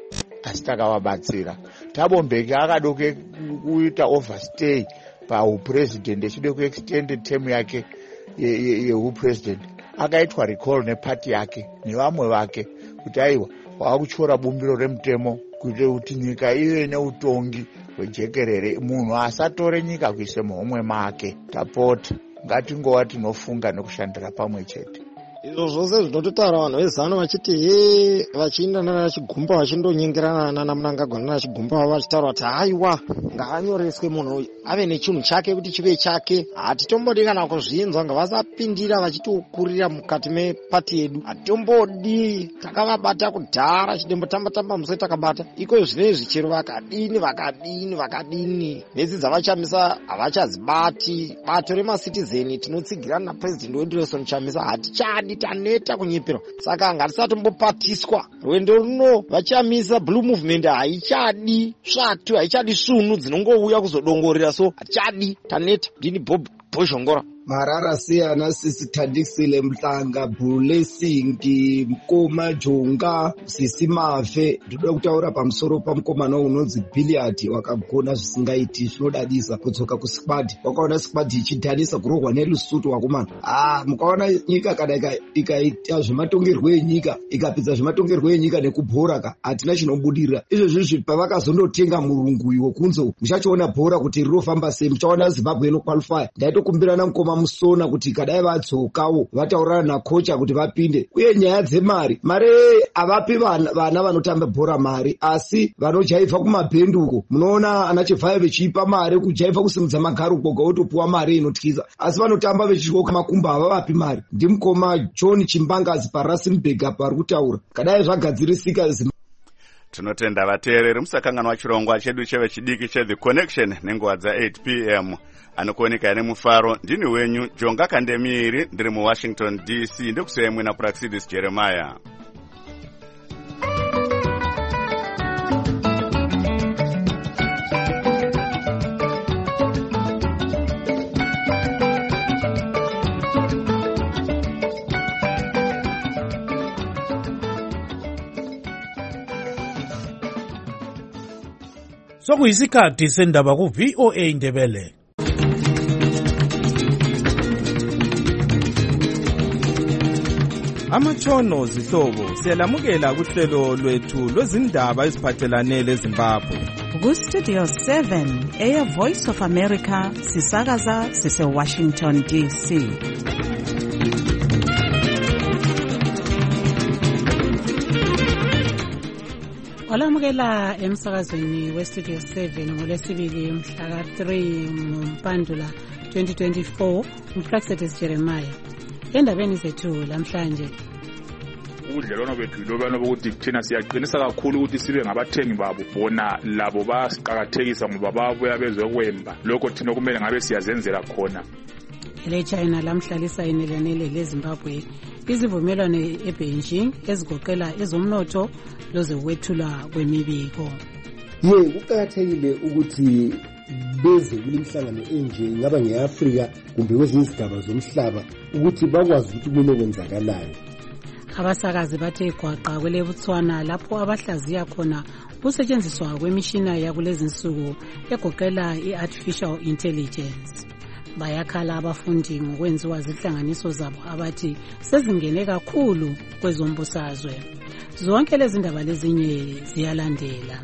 Asi takavabatsira. Thabo Mbeki akadoke kuita overstay paupresident echide kuextend term yake yeupresident. Akaitwa recall nepati yake nevamwe vake kuti aiwa wakuchora bumbiro remutemo kuite kuti nyika ive neutongi hwejekerere, munhu asatore nyika kuise muhomwe make. Tapota ngatingova tinofunga nekushandira pamwe chete. Izvo zvose zvinototaura vanhu vezano vachiti he vachienda nana Chigumba vachindonyengerana nana Mnangagwa nana Chigumba vachitaura kuti haiwa ngaanyoreswe munhu uyu ave nechinhu chake kuti chive chake. Hatitombodi kana kuzvinzwa, ngavasapindira vachitokurira mukati mepati yedu. Hatitombodi, takavabata kudhara chidembotamba-tamba musai takabata. Iko zvinezvi chero vakadini vakadini vakadini nhedzi dzavachamisa havachadzibati. Bato remacitizeni tinotsigirana napresident wedu Nelson Chamisa hatichadi, taneta kunyepera. Saka ngatisatombopatisa rwendo runo. Vachamisa blue movement haichadi svatu, haichadi sunu dzinongouya kuzodongorera. So hatichadi, taneta. Ndini Bob Bozhongora. Marara siyana sisi Thandisile Mhlanga, Blessing, Mkoma Jonga, Sisi Mafe. Ndoda kutaura pamusoro pamukomana unonzi Billiard wakagona zvisingaiti zvinodadisa kudzoka kusquad. Wakaona squad ichidhanisa kurohwa neLesotho wakomana. Ah, mukaona nyika kana ikaita zvematongerwo enyika, ikapedza zvematongerwo enyika nekubhora ka hatina chinobudirira. Izvo zvizvi pavakazondotenga murungu iwo kunzo muchachiona bhora kuti rinofamba sei, muchaona Zimbabwe inoqualify. Ndaitokumbirana mukoma Musona kuti kadai vadzokawo vataurana nakocha kuti vapinde. Uye nyaya dzemari, mari avapi vana vana vanotamba bhora mari, asi vanojaivha kumabhenduko. Munoona ana Chivhayo vechipa mari kujaivha kusimudza magaro goga wotopuwa mari inotyisa. Asi vanotamba vechityoka makumba havavapi mari. Ndimukoma John Chimbangazi paRustenburg apa ari kutaura. Kadai zvagadzirisika. tinotenda vateereri musakanganwa chirongwa chedu chevechidiki che The Connection nenguva dza eight p m anokuoneka nemufaro. Ndini wenyu Jonga Kandemiri, ndiri muWashington D C, ndikusemwe naPraxidis Jeremiah. Sokuyisikhathi sendaba ku V O A Ndebele. Amatshono zihlobo siyalamukela kuhlelo lwethu lwezindaba eziphathelane leZimbabwe. Ku Studio seven eya Voice of America sisakaza sise Washington D C. Walamukela emsakazweni we Studio seven ngolesibili mhla ka three ngoMpandula twenty twenty-four. uPraxidis Jeremiah. Endabeni zethu lamhlanje, ubudlelwano bethu yilobana bokuthi thina siyaqinisa kakhulu ukuthi sibe ngabathengi babo, bona labo basiqakathekisa ngoba babuya bezokwemba lokho thina kumele ngabe siyazenzela khona. ele China lamhlalisa inelanele leZimbabwe izivumelwano eBeijing ezigoqela ezomnotho lozokwethula kwemibiko. Ye kuqakathekile ukuthi beze kulimhlangano enje ngaba ngeAfrika kumbe kwezinye izigaba zomhlaba ukuthi bakwazi ukuthi kumele kwenzakalayo. Abasakazi bathe gwaqa kweleBotswana lapho abahlaziya khona ukusetshenziswa kwemishina yakulezi nsuku egoqela i-artificial intelligence. Bayakhala abafundi ngokwenziwa zihlanganiso zabo abathi sezingene kakhulu kwezombusazwe. Zonke lezi ndaba lezinye ziyalandela.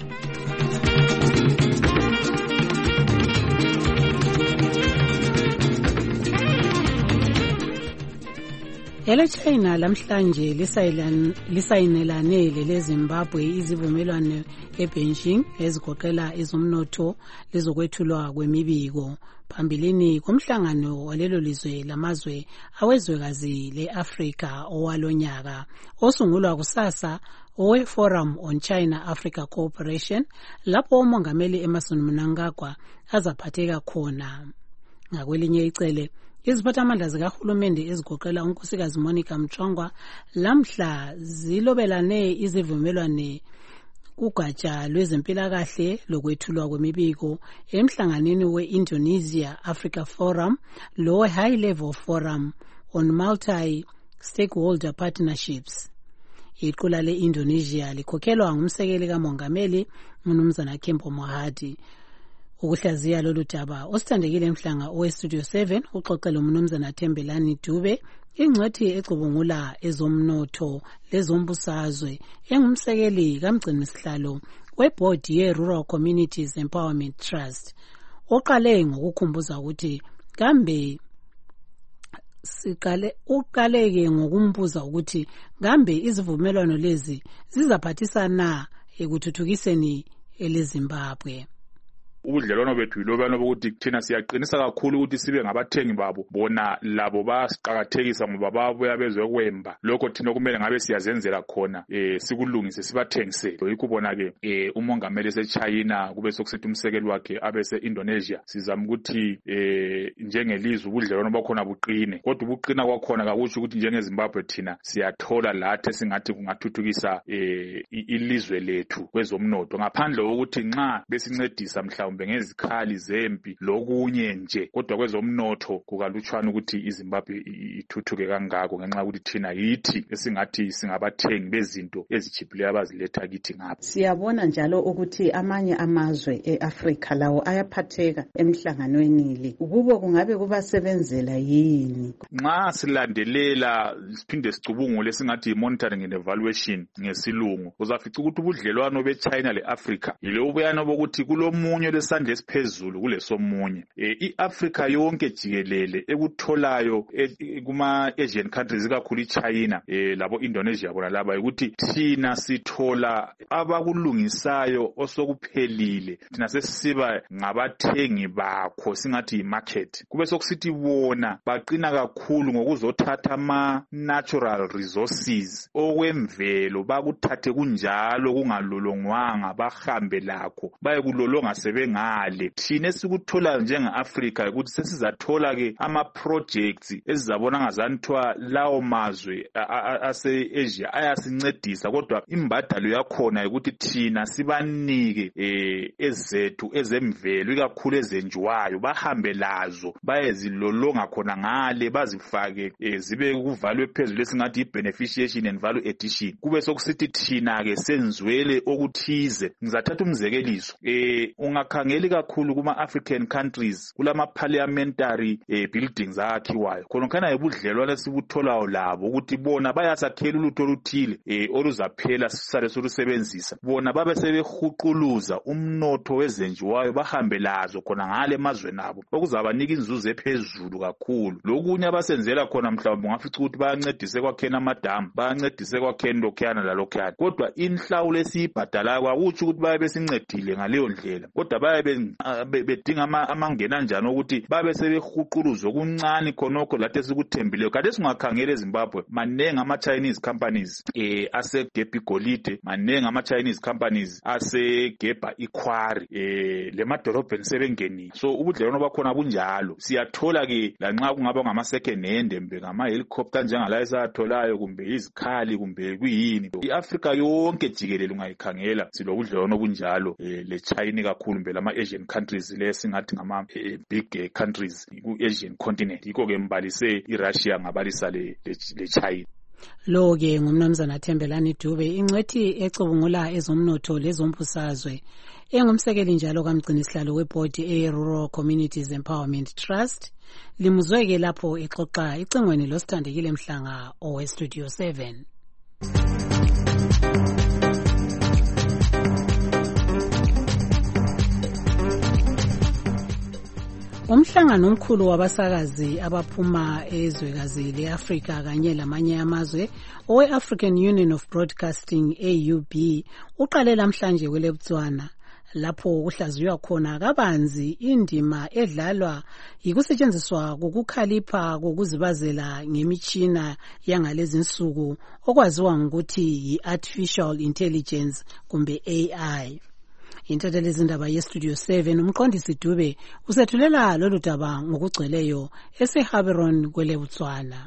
ele China lamhlanje lisayinelane leZimbabwe izivumelwano eBeijing ezigoqela ezomnotho lezokwethulwa kwemibiko. Phambilini komhlangano walelo lizwe lamazwe awezwekazi leAfrika owalonyaka osungulwa kusasa owe Forum on China Africa Cooperation, lapho umongameli Emmerson Mnangagwa azaphatheka khona. Ngakwelinye icele, iziphathamandla zikahulumende ezigoqela unkosikazi Monica Mchongwa lamhla zilobelane izivumelwano kugatsha lwezempilakahle lokwethulwa kwemibiko emhlanganweni we-Indonesia Africa Forum lo High Level Forum on Multi-Stakeholder Partnerships. Iqula le-Indonesia likhokhelwa ngumsekeli kamongameli uMnumzana Kempo Mohadi. Ukuhlaziya lolu daba osithandekile emhlanga oweStudio seven uxoxela uMnumzana Thembelani Dube, ingcwethi ecubungula ezomnotho lezombusazwe engumsekeli kamgcinisihlalo weBoard ye-Rural Communities Empowerment Trust. Oqale ngokukhumbuza ukuthi kambe sikale uqaleke ngokumbuza ukuthi kambe izivumelwano lezi zizaphathisana ekuthuthukiseni eleZimbabwe. Ubudlelwano bethu yilobana bokuthi thina siyaqinisa kakhulu ukuthi sibe ngabathengi babo, bona labo basiqakathekisa ngoba babuya bezokwemba lokho thina kumele ngabe siyazenzela khona eh sikulungise sibathengisele. Yikho bona ke eh umongameli eseChina kube sokusethi umsekeli wakhe abese Indonesia sizama ukuthi eh njengelizwe ubudlelwano bakhona buqine, kodwa ubuqina kwakhona kakusho ukuthi njengeZimbabwe thina siyathola lathi singathi kungathuthukisa eh ilizwe lethu kwezomnotho, ngaphandle kokuthi nxa besincedisa mhla ngezikhali zempi lokunye nje, kodwa kwezomnotho kukalutshwana ukuthi iZimbabwe ithuthuke kangako ngenxa ukuthi thina yithi esingathi singabathengi bezinto ezichiphileyo abaziletha kithi ngapha. Siyabona njalo ukuthi amanye amazwe eAfrika lawo ayaphatheka emhlanganweni le. Ukubo kungabe kubasebenzela yini? Nxa silandelela siphinde sicubungule singathi monitoring and evaluation ngesilungu, uzafica ukuthi ubudlelwano beChina leAfrika yilo ubuyana bokuthi kulomunye basesandla esiphezulu kulesomunye. E, i-Africa yonke jikelele ekutholayo e, kuma Asian countries kakhulu iChina e, labo Indonesia bona laba ukuthi thina sithola abakulungisayo osokuphelile thina sesiba ngabathengi bakho singathi i-market. Kube sokusithi bona baqina kakhulu ngokuzothatha ama natural resources okwemvelo bakuthathe kunjalo kungalolongwanga bahambe lakho baye kulolonga sebengale. Thina esikuthola njenge-Africa ukuthi sesizathola ke ama projects ezizabona ngazanthwa lawo mazwe ase-Asia ayasincedisa, kodwa imbadalo yakhona ukuthi thina sibanike eh, ezethu ezemvelo ikakhulu ezenjiwayo bahambe lazo bayezilolonga khona ngale bazifake eh, zibe kuvalwe phezulu esingathi i-beneficiation and value addition. Kube sokusithi thina ke senzwele okuthize. Ngizathatha umzekeliso eh, ungakhangeli kakhulu kuma African countries kulama parliamentary eh, buildings akhiwayo khona khana ebudlelwane sibutholayo labo ukuthi bona bayasakhela ulutho oluthile eh, oluzaphela sisale solusebenzisa bona babe sebehuquluza umnotho wezenjiwayo bahambe lazo khona ngale emazweni nabo okuzabanika inzuzo ephezulu kakhulu. Lokunye abasenzela khona mhlawumbe ungafica ukuthi bayancedise kwakhena amadamu bayancedise kwakhena lokhuyana lalokhuyana, kodwa inhlawulo esiyibhadalayo kwakuthi ukuthi baye besincedile ngaleyo ndlela, kodwa baye bedinga amangena njani ukuthi babe sebehuquluza okuncane khonokho lathi sikuthembileyo. Kade singakhangela eZimbabwe manengi ama Chinese companies eh asegebha igolide, manengi ama Chinese companies asegebha ikhwari eh lemadolobheni sebengenile. So ubudlelwano bakhona bunjalo. Siyathola ke lanxa kungaba ngama second hand mbe ngama helicopter njengala esatholayo kumbe izikhali kumbe kuyini, iAfrica yonke jikelele ungayikhangela silobudlelwano bunjalo eh le China kakhulu mbe lama Asian countries lesingathi ngama eh, big eh, countries ku Asian continent. Yiko ke mbalise iRussia ngabalisa le le China. Lo ke ngumnumzana Thembelani Dube, ingcwethi ecubungula ezomnotho lezombusazwe, engumsekeli njalo kamgcini sihlalo webhodi e-Rural Communities Empowerment Trust. Limuzweke lapho exoxa icingweni losithandekile Mhlanga owe Studio seven. Umhlangano omkhulu wabasakazi abaphuma ezwekazi le-Afrika kanye lamanye amazwe owe-African Union of Broadcasting A U B uqale namhlanje kweleBotswana, lapho kuhlaziywa khona kabanzi indima edlalwa yikusetshenziswa kokukhalipha kokuzibazela ngemitshina yangalezi nsuku okwaziwa ngokuthi yi-artificial intelligence kumbe A I. Intatheli izindaba ye-Studio seven umqondisi Dube usethulela lolu daba ngokugcweleyo eseHaberon kweleBotswana.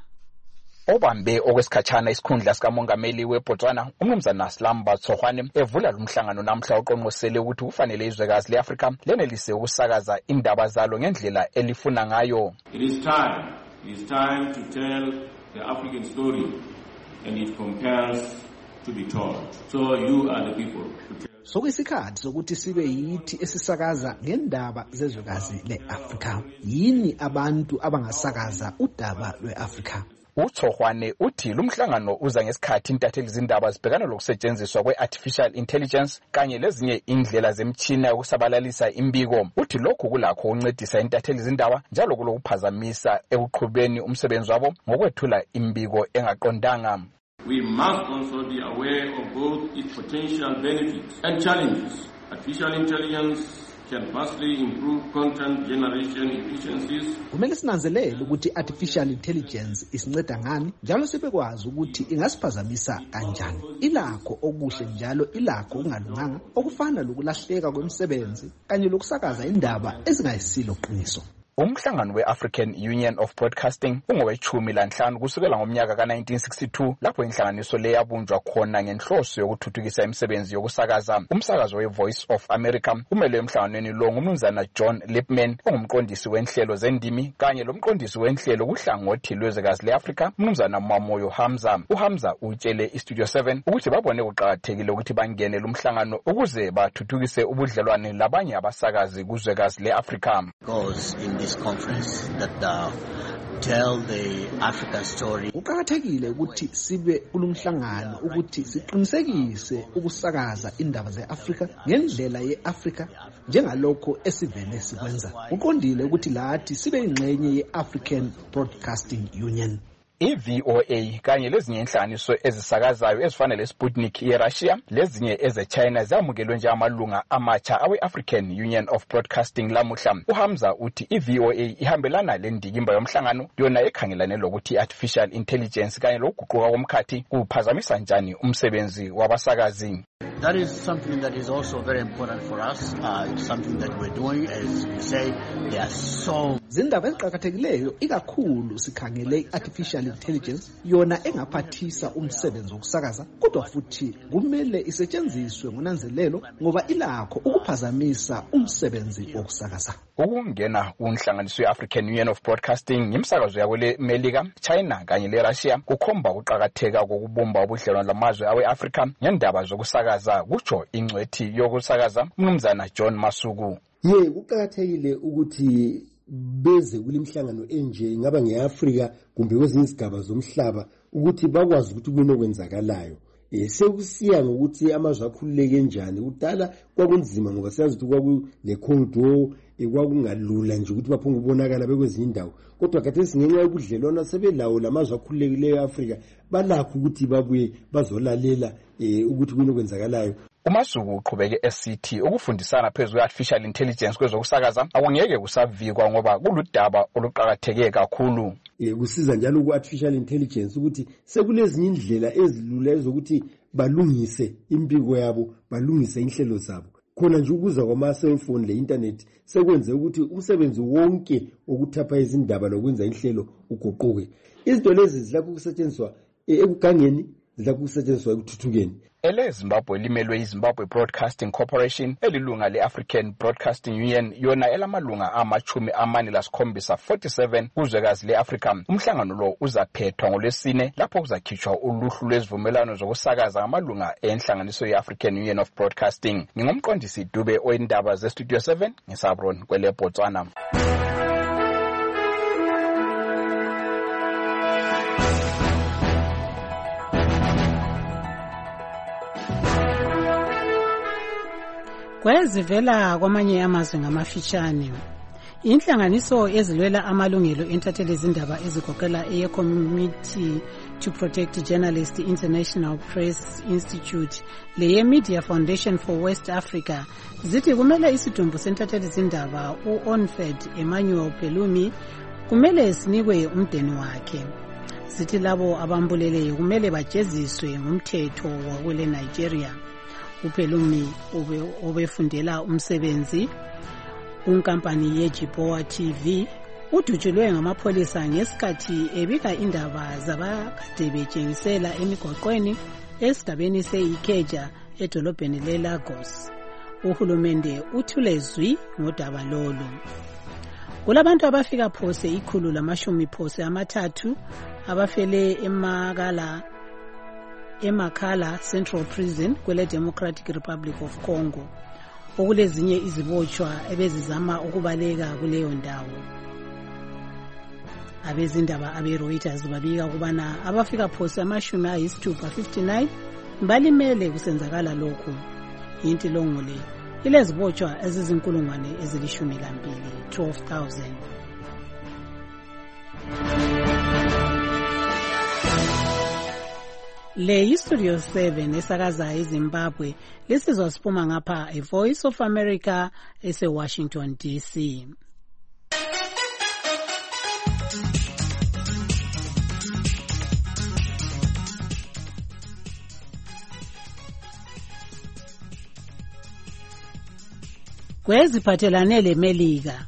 Obambe okwesikhatshana isikhundla sikamongameli weBotswana umnumzana Slamba Tsohwane evula lumhlangano namhla oqonqosele ukuthi kufanele izwekazi leAfrika lenelise ukusakaza indaba zalo ngendlela elifuna ngayo. It is time. It is time to tell the African story, and it compels to be told. So you are the people to tell. Sokuyisikhathi sokuthi sibe yithi esisakaza ngendaba zezwekazi leAfrika. Yini abantu abangasakaza udaba lweAfrika? uTsohwane uthi lumhlangano uza ngesikhathi intatheli izindaba zibhekana lokusetshenziswa kwe-artificial intelligence kanye lezinye indlela zemtshina yokusabalalisa imbiko. Uthi lokhu kulakho ukuncedisa intatheli izindaba njalo kulokuphazamisa ekuqhubeni umsebenzi wabo ngokwethula imbiko engaqondanga. We must also be aware of both its potential benefits and challenges. Artificial intelligence can vastly improve content generation efficiencies. Kumele sinanzelele ukuthi artificial intelligence isinceda ngani njalo sibekwazi ukuthi ingasiphazamisa kanjani. Ilakho okuhle njalo ilakho okungalunganga okufana lokulahleka kwemisebenzi kanye lokusakaza indaba ezingayisilo qiniso. Umhlangano we-African Union of Broadcasting ungowechumi lanhlanu kusukela ngomnyaka ka nineteen sixty-two lapho inhlanganiso le yabunjwa khona ngenhloso yokuthuthukisa imisebenzi yokusakaza. Umsakazo we-Voice of America umele emhlanganweni lo ngumnumzana John Lipman ongumqondisi wenhlelo zendimi kanye lomqondisi wenhlelo kuhlangothi lwezwekazi le-Afrika umnumzana Mamoyo Hamza. uHamza utshele iStudio seven ukuthi babone kuqakathekile ukuthi bangene lumhlangano ukuze bathuthukise ubudlelwane labanye abasakazi kuzwekazi le-Afrika. In this conference that uh, tell the Africa story. Kuqakathekile ukuthi sibe kulomhlangano ukuthi siqinisekise ukusakaza indaba ze-Afrika ngendlela ye-Afrika njengalokho esivele sikwenza. Kuqondile ukuthi lathi sibe ingxenye ye-African Broadcasting Union. I-V O A kanye lezinye inhlanganiso ezisakazayo ezifana le-Sputnik ye-Russia lezinye eze-China zamukelwe njengamalunga amatsha awe-African Union of Broadcasting lamuhla. uHamza uthi i-V O A ihambelana lendikimba yomhlangano yona ekhangelane lokuthi i-artificial intelligence kanye lokuguquka komkhathi kuphazamisa njani umsebenzi wabasakazi. That is something that is also very important for us. Uh, it's something that we're doing, as you say. There are so zindaba eziqhakathekileyo ikakhulu sikhangele artificial intelligence yona engaphathisa umsebenzi wokusakaza kodwa futhi kumele isetshenziswe ngonanzelelo ngoba ilakho ukuphazamisa umsebenzi wokusakaza. Ukungena kunhlanganiso ye-African Union of Broadcasting ngimsakazo yakwele Melika, China kanye le-Russia kukhomba ukuqakatheka kokubumba ubudlelwano lamazwe awe-Afrika ngendaba zokusakaza kutsho ingcwethi yokusakaza umnumzana John Masuku. Ye kuqakathekile ukuthi beze kulimhlangano enje ngaba ngeAfrika kumbe kwezinye izigaba zomhlaba ukuthi bakwazi ukuthi kunokwenzakalayo. Eh sekusiya ngokuthi amazwe akhululeke njani. Udala kwakunzima ngoba siyazi ukuthi kwakule Cold War ekwakungalula nje ukuthi baphunga ubonakala bekwezinye indawo. Kodwa khathesi ngenxa yobudlelwano sebelawo lamazwe akhululekileyo eAfrika balakho ukuthi babuye bazolalela eh ukuthi kunokwenzakalayo. uMasuku uqhubeke esithi ukufundisana phezulu kwe-artificial intelligence kwezokusakaza akungeke kusavikwa ngoba kuludaba oluqakatheke kakhulu. Eh kusiza njalo ku-artificial intelligence ukuthi sekulezinye indlela ezilula ezokuthi balungise impiko yabo, balungise inhlelo zabo. Khona nje ukuza kwama-cellphone le-internet sekwenze ukuthi umsebenzi wonke okuthapha izindaba lokwenza inhlelo uguquke. Izinto lezi zilapho kusetshenziswa ekugangeni, zilapho kusetshenziswa ekuthuthukeni. Ele Zimbabwe limelwe iZimbabwe Broadcasting Corporation elilunga le-African Broadcasting Union yona elamalunga amachumi amane lasikhombisa forty-seven kuzwekazi le-Afrika. Umhlangano lo uzaphethwa ngolwesine lapho kuzakhitshwa uluhlu lwezivumelwano zokusakaza ngamalunga enhlanganiso ye-African Union of Broadcasting. Ngingumqondisi Dube oyindaba ze-Studio seven ngisabron kwele Botswana. Kwezivela kwamanye amazwe ngamafitshane. Inhlanganiso ezilwela amalungelo entathelwe izindaba ezigoqela eye-Committee to Protect Journalists International Press Institute leye Media Foundation for West Africa zithi kumele isidumbu sentathelwe izindaba u-Onfed Emmanuel Pelumi kumele sinikwe umdeni wakhe. Zithi labo abambuleleyo kumele bajeziswe ngumthetho wakwele Nigeria. uPelumi obefundela umsebenzi kunkampani yeJiboa T V udutshulwe ngamapholisa ngesikhathi ebika indaba zabakade betshengisela emigoqweni esigabeni se-Ikeja edolobheni le-Lagos. Uhulumende uthule zwi ngodaba lolu. Kulabantu abafika phose ikhulu lamashumi phose amathathu abafele emakala eMakala Central Prison kwele Democratic Republic of Congo. Okulezinye izibotshwa ebezizama ukubaleka kuleyo ndawo. Abezindaba abe-Reuters babika kubana abafika phose amashumi ayisithupha fifty-nine balimele kusenzakala lokhu. Intilongo le ilezibotshwa ezizinkulungwane ezilishumi lambili twelve thousand. Le iStudio seven esakaza eZimbabwe lisizwa siphuma ngapha eVoice of America ese-Washington D C. Kweziphathelane leMelika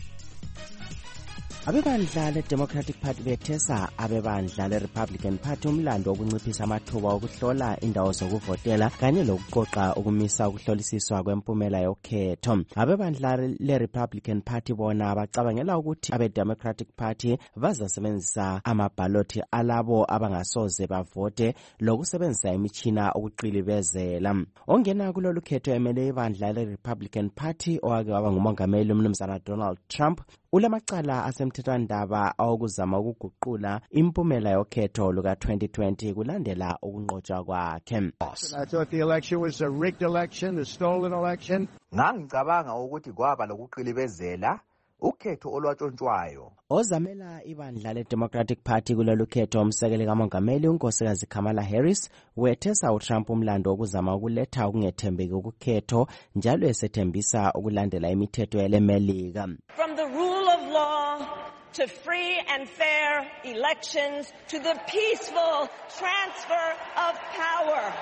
abebandla le-Democratic Party bethesa abebandla le-Republican Party umlando wokunciphisa amathuba okuhlola indawo zokuvotela kanye lokuqoqa ukumisa ukuhlolisiswa kwempumela yokhetho. Abebandla le-Republican Party bona bacabangela ukuthi abe-Democratic Party bazasebenzisa amabhaloti alabo abangasoze bavote lokusebenzisa imitshina ukuqilibezela. Ongena kulolu khetho emele ibandla le-Republican Party owake waba ngumongameli umnumzana Donald Trump ulamacala asemthethwandaba awokuzama ukuguqula impumela yokhetho luka twenty twenty kulandela ukunqotshwa kwakhe. I thought the election was a rigged election, a stolen election. Ngangicabanga ukuthi kwaba lokuqilibezela ukhetho olwatshontshwayo. Ozamela ibandla le-Democratic Party kulolu khetho umsekeli kamongameli unkosikazi Kamala Harris wethesa uTrump umlando wokuzama ukuletha ukungethembeki ukukhetho njalo esethembisa ukulandela imithetho yelemelika. From the rule of law to free and fair elections to the peaceful transfer of power.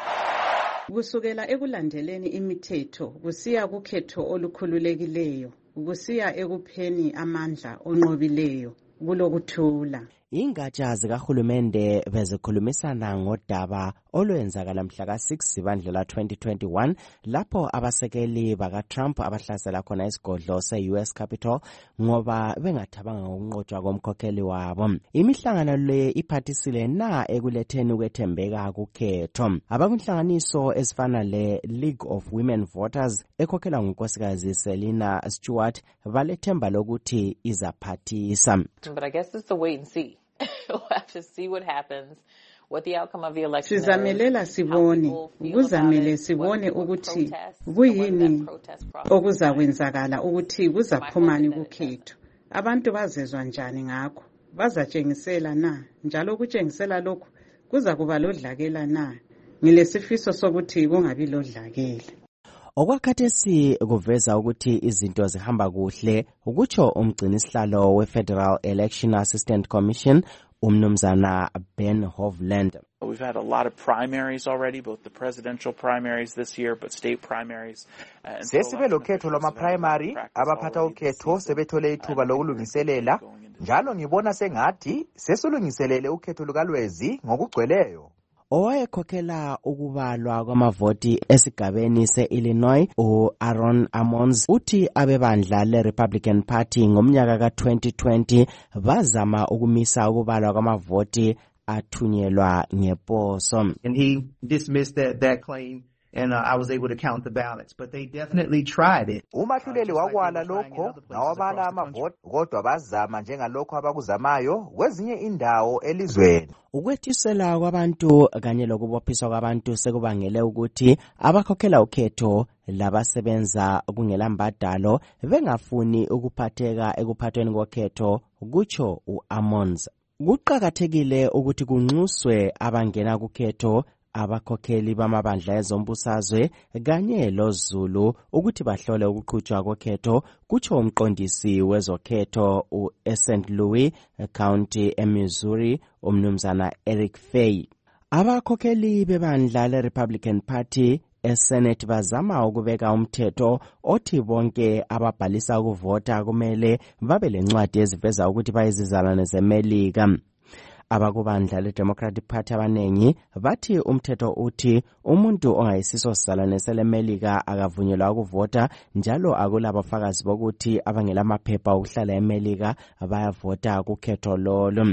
Kusukela ekulandeleni imithetho kusiya kukhetho olukhululekileyo kusiya ekupheni amandla onqobileyo kulokuthula. Ingatsha zikahulumende bezikhulumisana ngodaba olwenzakala mhla ka six zibandlela twenty twenty-one lapho abasekeli baka-Trump abahlasela khona isigodlo se-U S Capitol ngoba bengathabanga ukunqotshwa komkhokheli wabo. Imihlangano le iphathisile na ekuletheni ukwethembeka kukhetho. Abakunhlanganiso ezifana le-League of Women Voters ekhokhelwa ngunkosikazi Selina Stewart balethemba lokuthi izaphathisa. But I guess it's a wait and see. We'll have to see what happens, what the outcome of the election is. Sizamelela sibone, kuzamele sibone ukuthi kuyini okuzakwenzakala ukuthi kuzaphumani kukhetho. Abantu bazezwa njani ngakho? Bazatshengisela na? Njalo ukutshengisela lokhu kuza kuba lodlakela na? Ngilesifiso sokuthi kungabi lodlakela. Okwakhathesi kuveza ukuthi izinto zihamba kuhle ukutsho umgcinisihlalo we-Federal Election Assistant Commission umnumzana Ben Hovland. We've had a lot of primaries already, both the presidential primaries this year, but state primaries. Sesibe lokhetho lwama primary abaphatha ukhetho sebethole ithuba lokulungiselela njalo ngibona sengathi sesulungiselele ukhetho lukalwezi ngokugcweleyo. Owayekhokhela ukubalwa kwamavoti esigabeni se-Illinois u-Aaron Ammons uthi abebandla le-Republican Party ngomnyaka ka twenty twenty bazama ukumisa ukubalwa kwamavoti athunyelwa ngeposo. And he dismissed that, that claim. And uh, I was able to count the ballots, but they definitely tried it. Umahluleli wakwala lokho nawabala amavoti kodwa bazama njengalokho abakuzamayo kwezinye indawo elizweni. Ukwethisela kwabantu kanye lokubophiswa kwabantu sekubangele ukuthi abakhokhela ukhetho labasebenza kungela mbadalo bengafuni ukuphatheka ekuphathweni kokhetho kutsho u-Ammons. Kuqakathekile ukuthi kunxuswe abangena kukhetho abakhokheli bamabandla ezombusazwe kanye loZulu ukuthi bahlole ukuqhutshwa kokhetho kutsho umqondisi wezokhetho u-Saint Louis County eMissouri umnumzana Eric Fay. Abakhokheli bebandla le-Republican Party eSenate bazama ukubeka umthetho othi bonke ababhalisa ukuvota kumele babe lencwadi eziveza ukuthi bayizizalwane zeMelika. Abakubandla le-Democratic Party abanengi bathi umthetho uthi umuntu ongayisiso sizalwane selemelika akavunyelwa ukuvota njalo akulabafakazi bokuthi abangela amaphepha okuhlala eMelika bayavota kukhetho lolo.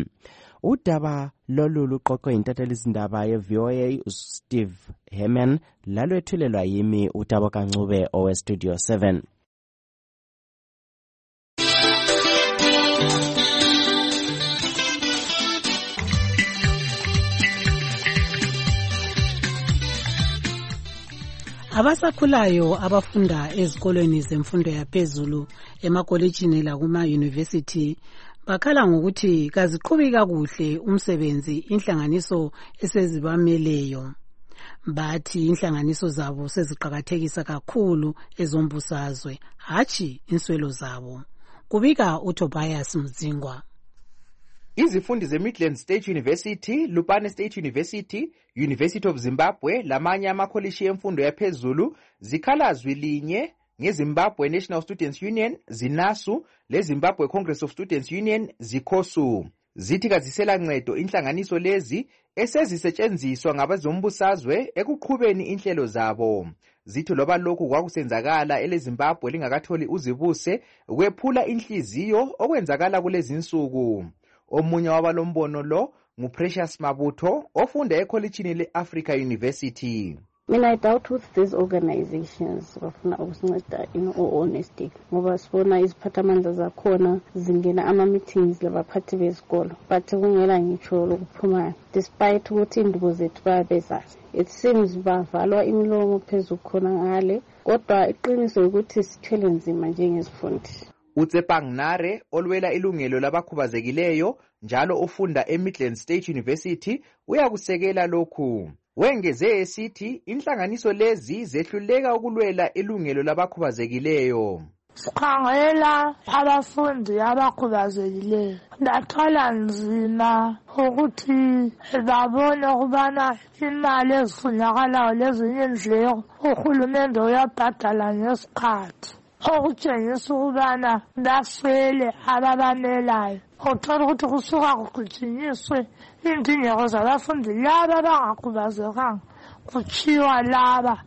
Udaba lolu luqoqwe intathelizindaba ye-V O A Steve Herman lalwethulelwa yimi uTabo Kancube owe-Studio seven. Abasakhulayo abafunda ezikolweni zemfundo yaphezulu emakolejini lakuma university bakhala ngokuthi kaziqhubi kakuhle umsebenzi inhlanganiso esezibameleyo. Bathi inhlanganiso zabo seziqhakathekisa kakhulu ezombusazwe hachi inswelo zabo. Kubika uTobias Mzingwa. Izifundi ze-Midland State University, Lupane State University, University of Zimbabwe lamanye amakolishi emfundo yaphezulu zikhala zwilinye ngeZimbabwe National Students Union, ZINASU, leZimbabwe Congress of Students Union, ZICOSU. Zithi kazisela ncedo inhlanganiso lezi esezisetshenziswa ngabazombusazwe ekuqhubeni inhlelo zabo. Zithi loba lokhu kwakusenzakala eleZimbabwe lingakatholi uzibuse kwephula inhliziyo okwenzakala kulezi insuku. Omunye wabalombono lo nguPrecious Mabutho ofunda ekholejini le-Africa University. Mina I doubt with these organizations bafuna ukusinceda in all honesty ngoba sibona iziphathamandla zakhona zingena ama-meetings labaphathi bezikolo but kungela ngitsho lokuphumayo despite ukuthi indubo zethu bayabezazi. It seems bavalwa imilomo phezulu khona ngale kodwa iqiniso ukuthi sithwele nzima njengezifundi. uTsepang Nare olwela ilungelo labakhubazekileyo njalo ufunda eMidlands State University uyakusekela lokhu. Wengeze esithi inhlanganiso lezi zehluleka ukulwela ilungelo labakhubazekileyo. Sikhangela abafundi abakhubazekileyo ndathwala nzima ukuthi babone ukubana imali ezifunakalayo lezinye indleko uhulumende uyabhadala ngesikhathi okutshengisa ukubana baswele ababamelayo. Uthola ukuthi kusuka kugijinyiswe indingeko zabafundi laba abangakhubazekanga kuchiwa laba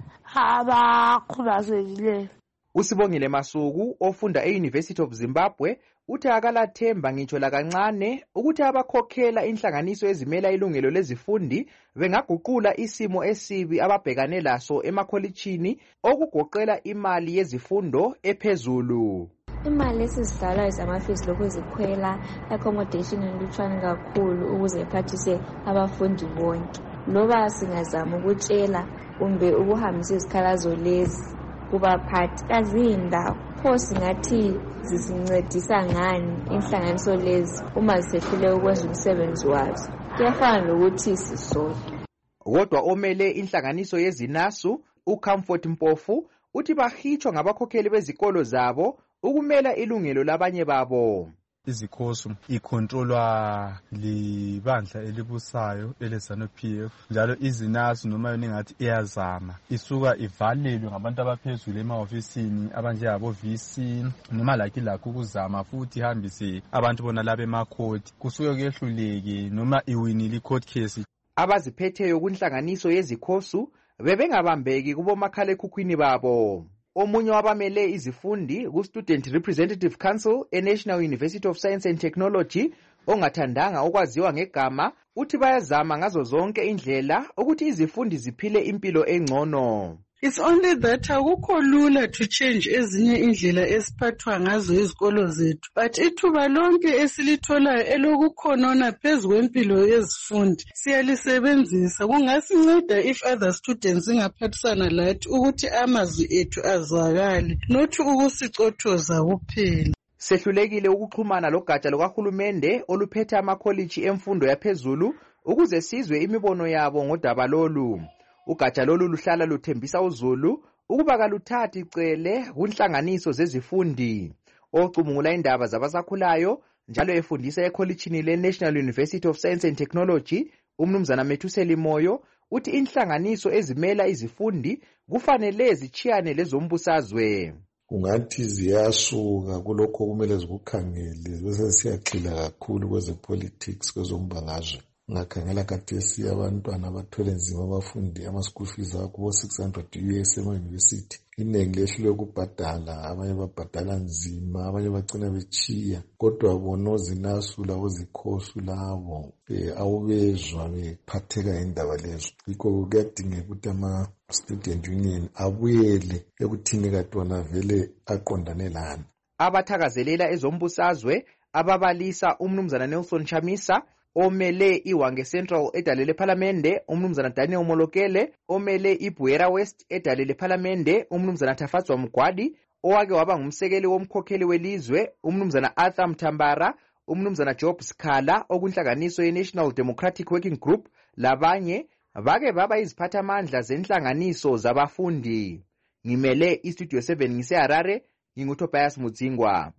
abakhubazekileyo. Usibongile Masuku ofunda e-University of Zimbabwe uthi akalathemba ngitsho lakancane ukuthi abakhokhela inhlanganiso ezimela ilungelo lezifundi bengaguqula isimo esibi ababhekane laso emakholitshini okugoqela imali yezifundo ephezulu. Imali esizidalayo zamafees lokuzikhwela accommodation enlutshwane kakhulu ukuze iphathise abafundi bonke. Loba singazama ukutshela kumbe ukuhambisa izikhalazo lezi kubaphathi kazindawo pho singathi zisincedisa ngani inhlanganiso lezi uma zisehlule ukwenza umsebenzi wazo. Kuyafana lokuthi sisodwa. Kodwa omele inhlanganiso yezinasu uComfort Mpofu uthi bahitshwa ngabakhokheli bezikolo zabo ukumela ilungelo labanye babo. Izikhoso icontrolwa libandla elibusayo eleZANU-P F njalo izinasu noma yona ngathi iyazama isuka ivalelwe ngabantu abaphezulu emahofisini abanjengabo V C noma laki lakho ukuzama futhi ihambise abantu bona laba emakhoti kusuke kuyehluleke noma iwinile icourt case. Abaziphetheyo kunhlanganiso yezikhoso bebengabambeki kubomakhala ekhukhwini babo. Omunye wabamele izifundi ku-Student Representative Council e-National University of Science and Technology ongathandanga okwaziwa ngegama uthi bayazama ngazo zonke indlela ukuthi izifundi ziphile impilo engcono. It's only that akukho lula to change ezinye indlela esiphathwa ngazo izikolo zethu but ithuba lonke esilitholayo elokukhonona phezu kwempilo yezifundi siyalisebenzisa kungasinceda if other students ingaphathisana lathi ukuthi amazwi ethu azwakale not ukusicothoza kuphela. Sehlulekile ukuxhumana logatsha lukahulumende oluphethe amakholiji emfundo yaphezulu ukuze sizwe imibono yabo ngodaba lolu. Ugatsha lolu luhlala luthembisa uZulu ukuba kaluthathi icele kunhlanganiso zezifundi. Ocubungula indaba zabasakhulayo njalo efundisa ekholitshini le-National University of Science and Technology umnumzana Methuseli Moyo uthi inhlanganiso ezimela izifundi kufanele zichiyane lezombusazwe. Kungathi ziyasuka kulokho kumele zikukhangele bese siyagxila kakhulu kwezepolitics kwezombangazwe. Ngakhangela kathesi abantwana abathwele nzima abafundi ama-school fees akubo six hundred U S ema-university. Inengi lehlulwe ukubhadala, abanye babhadala nzima, abanye bagcina bechiya. Kodwa bona ozinasu labo zikhosu labo awubezwa bephatheka indaba lezo. Yikho kuyadingeka ukuthi ama-student union abuyele ekuthini kade wona vele aqondane lani. Abathakazelela ezombusazwe ababalisa umnumzana Nelson Chamisa omele iWange Central edalele Parliamente umnumzana Daniel Molokele, omele iBuera West edalele Parliamente umnumzana Tafatswa Mgwadi, owake waba ngumsekeli womkhokheli welizwe umnumzana Arthur Mthambara, umnumzana Job Skhala okunhlanganiso ye-National Democratic Working Group labanye bake baba iziphathamandla zenhlanganiso zabafundi. Ngimele iStudio seven ngise-Harare, nginguTobias Mudzingwa.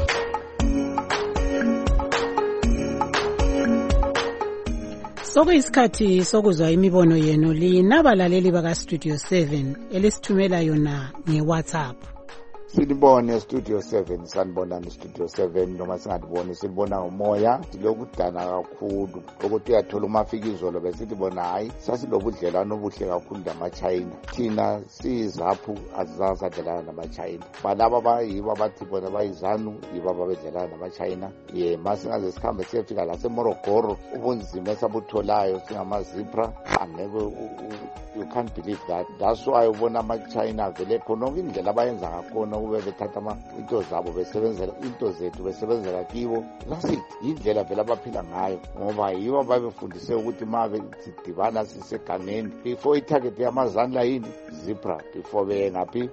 Sokuyisikhathi sokuzwa imibono yenu linabalaleli baka Studio seven elisithumela yona ngeWhatsApp. Silibone Studio seven, sanibonani Studio seven noma singadiboni silibona umoya silokudana kakhulu ukuthi uyathola umafikizolo besithi bona hayi sasilobudlelano obuhle kakhulu namaChina. Thina sizaphu azizasadlelana namaChina. Balaba bayibo abathi bona bayizanu yibo ababedlelana namaChina. Ye masingaze sikhambe siyefika la seMorogoro ubunzima esabutholayo singamazipra angeke you can't believe that. That's why ubona ama-China vele khona indlela abayenza ngakhona ukube bethatha into zabo besebenzela into zethu besebenzela kibo. That's it. Indlela vele abaphila ngayo ngoba yibo ababefundise ukuthi ma bedibana sisegangeni before itarget yamazandla yini zebra before bengaphi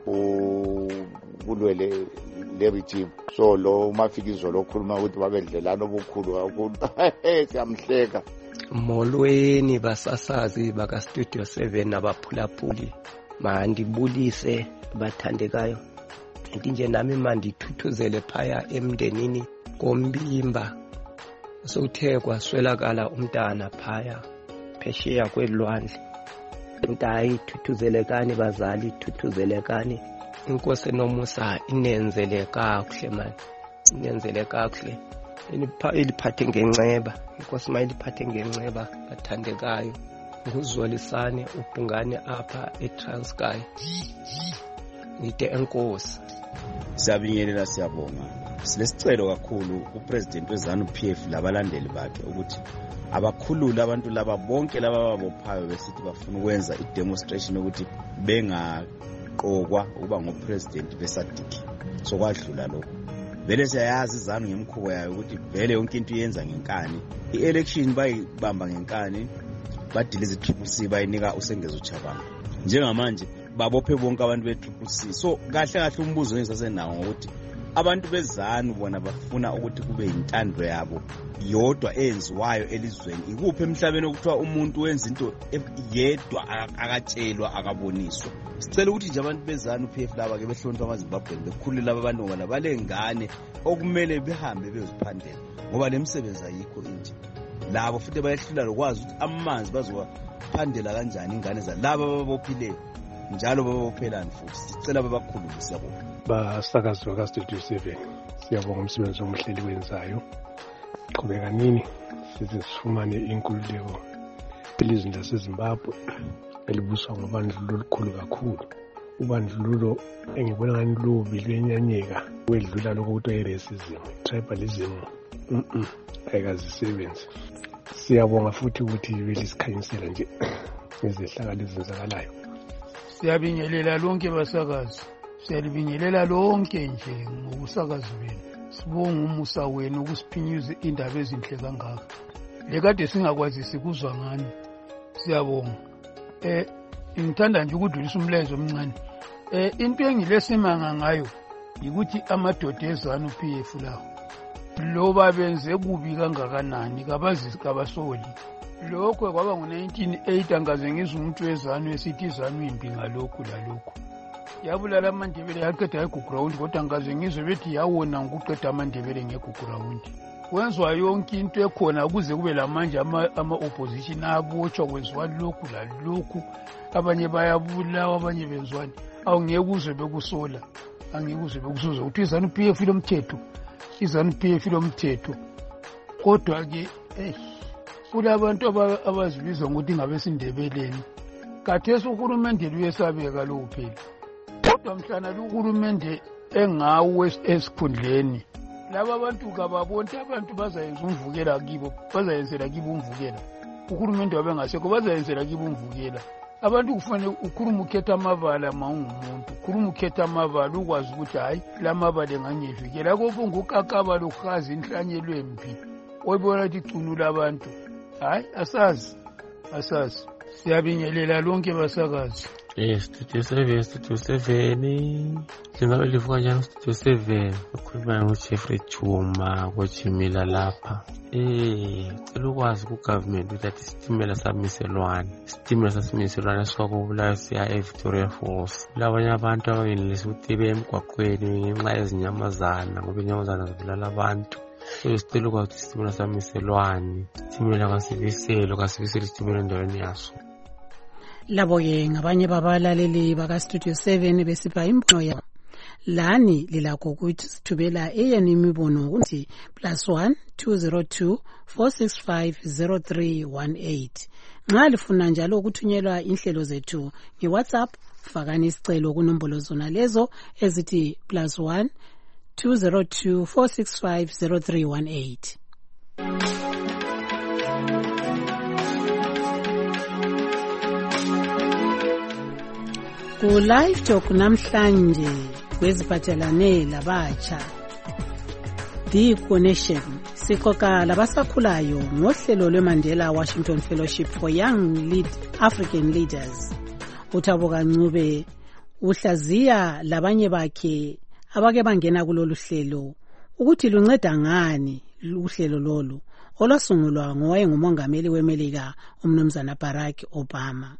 kulwele le regime. So lo mafikizo lokhuluma ukuthi babedlelana obukhulu kakhulu siyamhleka. Molweni basasazi baka Studio seven abaphulaphuli mandibulise bathandekayo kanti nje nami mandithuthuzele phaya emndenini kombimba sokuthe kwaswelakala umntana phaya phesheya kwelwandle. Ntayi thuthuzelekani bazali thuthuzelekani inkosi nomusa inenzele kakuhle manje inenzele kakuhle iliphathe ngenceba inkosi mayiliphathe ngenceba bathandekayo nguzwolisane ubhungane apha eTranskei nite enkosi. Siyabingelela siyabonga silesicelo kakhulu upresident wezanu P F labalandeli bakhe ukuthi abakhulula abantu laba bonke laba babophayo besithi bafuna ukwenza i-demonstration ukuthi bengaqokwa ukuba ngopresident besadiki sokwadlula lokho. Vele siyayazi izanu ngemkhubo yayo ukuthi vele yonke into iyenza ngenkani. I-election bayibamba ngenkani badilize i-Triple C bayinika uSengeza uChabanga. Njengamanje babophe bonke abantu be-Triple C. So kahle kahle umbuzo engisasenawo ngokuthi abantu bezanu bona bafuna ukuthi kube intando yabo yodwa enziwayo elizweni. Ikuphi emhlabeni okuthiwa umuntu wenza into yedwa akatshelwa akaboniswa. Sicela ukuthi nje abantu bezanu P F laba ke behlonipha amaZimbabweni bekhulula abantu bona balengane okumele behambe beziphandela ngoba lemsebenzi ayikho inje. Labo futhi bayehlula lokwazi ukuthi amanzi bazowaphandela kanjani ingane za laba ababophileyo njalo babophelani futhi. Sicela babakhulule siyabonga. Basakazwa ka Studio seven siyabonga umsebenzi omhleli wenzayo. Qhubeka nini size sifumane inkululeko elizweni laseZimbabwe elibuswa ngobandlululo olukhulu kakhulu. Ubandlululo engibona ngani lubi lwenyanyeka wedlula lokuthi i-racism, tribalism mhm ayikazisebenzi. Siyabonga futhi ukuthi belisikhanyisela nje ngezehlakalo ezenzakalayo. Siyabingelela lonke basakazi. Siyalibingelela lonke nje ngokusakaza benu. Sibonga umusa wenu ukusiphinyuza indaba ezinhle kangaka. Lekade singakwazi sikuzwa ngani. Siyabonga. Eh ngithanda nje ukudlulisa umlayezo omncane. Eh into engilesimanga ngayo ukuthi amadoda ezanu P F lawo loba benze kubi kangakanani kabazi kabasoli. Lokho kwaba ngo nineteen eighty angaze ngizwe umuntu wezanu esithi izanu impi ngalokho lalokho. Yabulala amandebele yaqeda eGugurawundi kodwa angaze ngizwe bethi yawona ngokuqeda amandebele ngeGugurawundi. Kwenzwa yonke into ekhona ukuze kube lamanje ama opposition abotshwa kwenziwa lokhu lalokhu abanye bayabulawa abanye benzwani. Awungekuzwe bekusola angekuzwe bekusoza ukuthi izanu P F lomthetho izanu P F lomthetho kodwa ke eh kulabantu abazibiza ngokuthi ngabesindebeleni kathesi uhulumende luyesabeka lo phela. Kodwa mhlana uhulumende engawe esikhundleni laba abantu kababonke abantu bazayenza umvukela kibo bazayenzela kibo umvukela. Uhulumende wabengasekho bazayenzela kibo umvukela. Abantu kufanele ukhuluma ukhetha amabala mawungumuntu ukhuluma ukhetha amabala ukwazi ukuthi hayi lamabala enganyevikela kopho ngukakaba lokhazi inhlanyelwe emphi oyibona ukuthi icunula abantu hayi asazi asazi. Siyabingelela lonke basakazi. Eh Studio seven Studio seven singabe livuka kanjani Studio seven ukhuluma ngoJeffrey Chuma koJimila lapha. Eh cela ukwazi ku government ukuthi isitimela samiselwane isitimela sasimiselwane sokubulayo siya eVictoria Falls. Labanye abantu abangenelisi ukuthi bemgwaqweni ngenxa yezinyamazana ngoba inyamazana zibulala abantu. So sicela ukwazi isitimela samiselwane isitimela kasibiselo kasibiselo isitimela endaweni yaso. Labo-ke ngabanye babalaleli baka Studio seven besipha imbono yabo. Lani lilakho ukuthi sithubela eyenu imibono ukuthi plus one two zero two four six five zero three one eight. Nxa lifuna njalo ukuthunyelwa inhlelo zethu ngeWhatsApp fakani isicelo kunombolo zona lezo ezithi plus one two zero two four six five zero three one eight. Ku-Live Talk namhlanje kweziphathelane labatsha The Connection sixoxa labasakhulayo ngohlelo lweMandela Washington Fellowship for Young Lead African Leaders. uThabo Kancube uhlaziya labanye bakhe abake bangena kulolu hlelo ukuthi lunceda ngani uhlelo lolu olwasungulwa ngowayengumongameli weMelika umnumzana Barack Obama.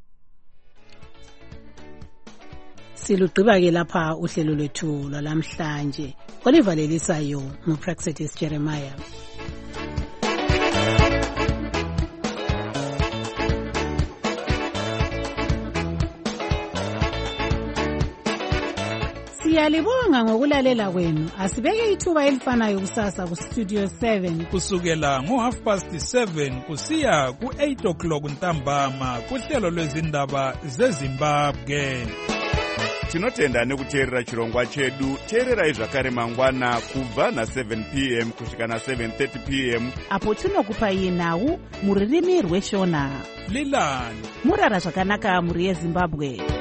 Silugqiba ke lapha uhlelo lwethu lwalamhlanje olivalelisayo nguPraxetis Jeremiah. Siyalibonga ngokulalela kwenu. Asibeke ithuba elifanayo kusasa ku Studio seven kusukela ngo half past seven kusiya ku eight o'clock ntambama kuhlelo lwezindaba zeZimbabwe. Tinotenda nekuteerera chirongwa chedu. Teererai zvakare mangwana kubva na seven p m kusvika na seven thirty p m apo tinokupai nhau muririmi rweshona. Lilani murara zvakanaka muri yeZimbabwe.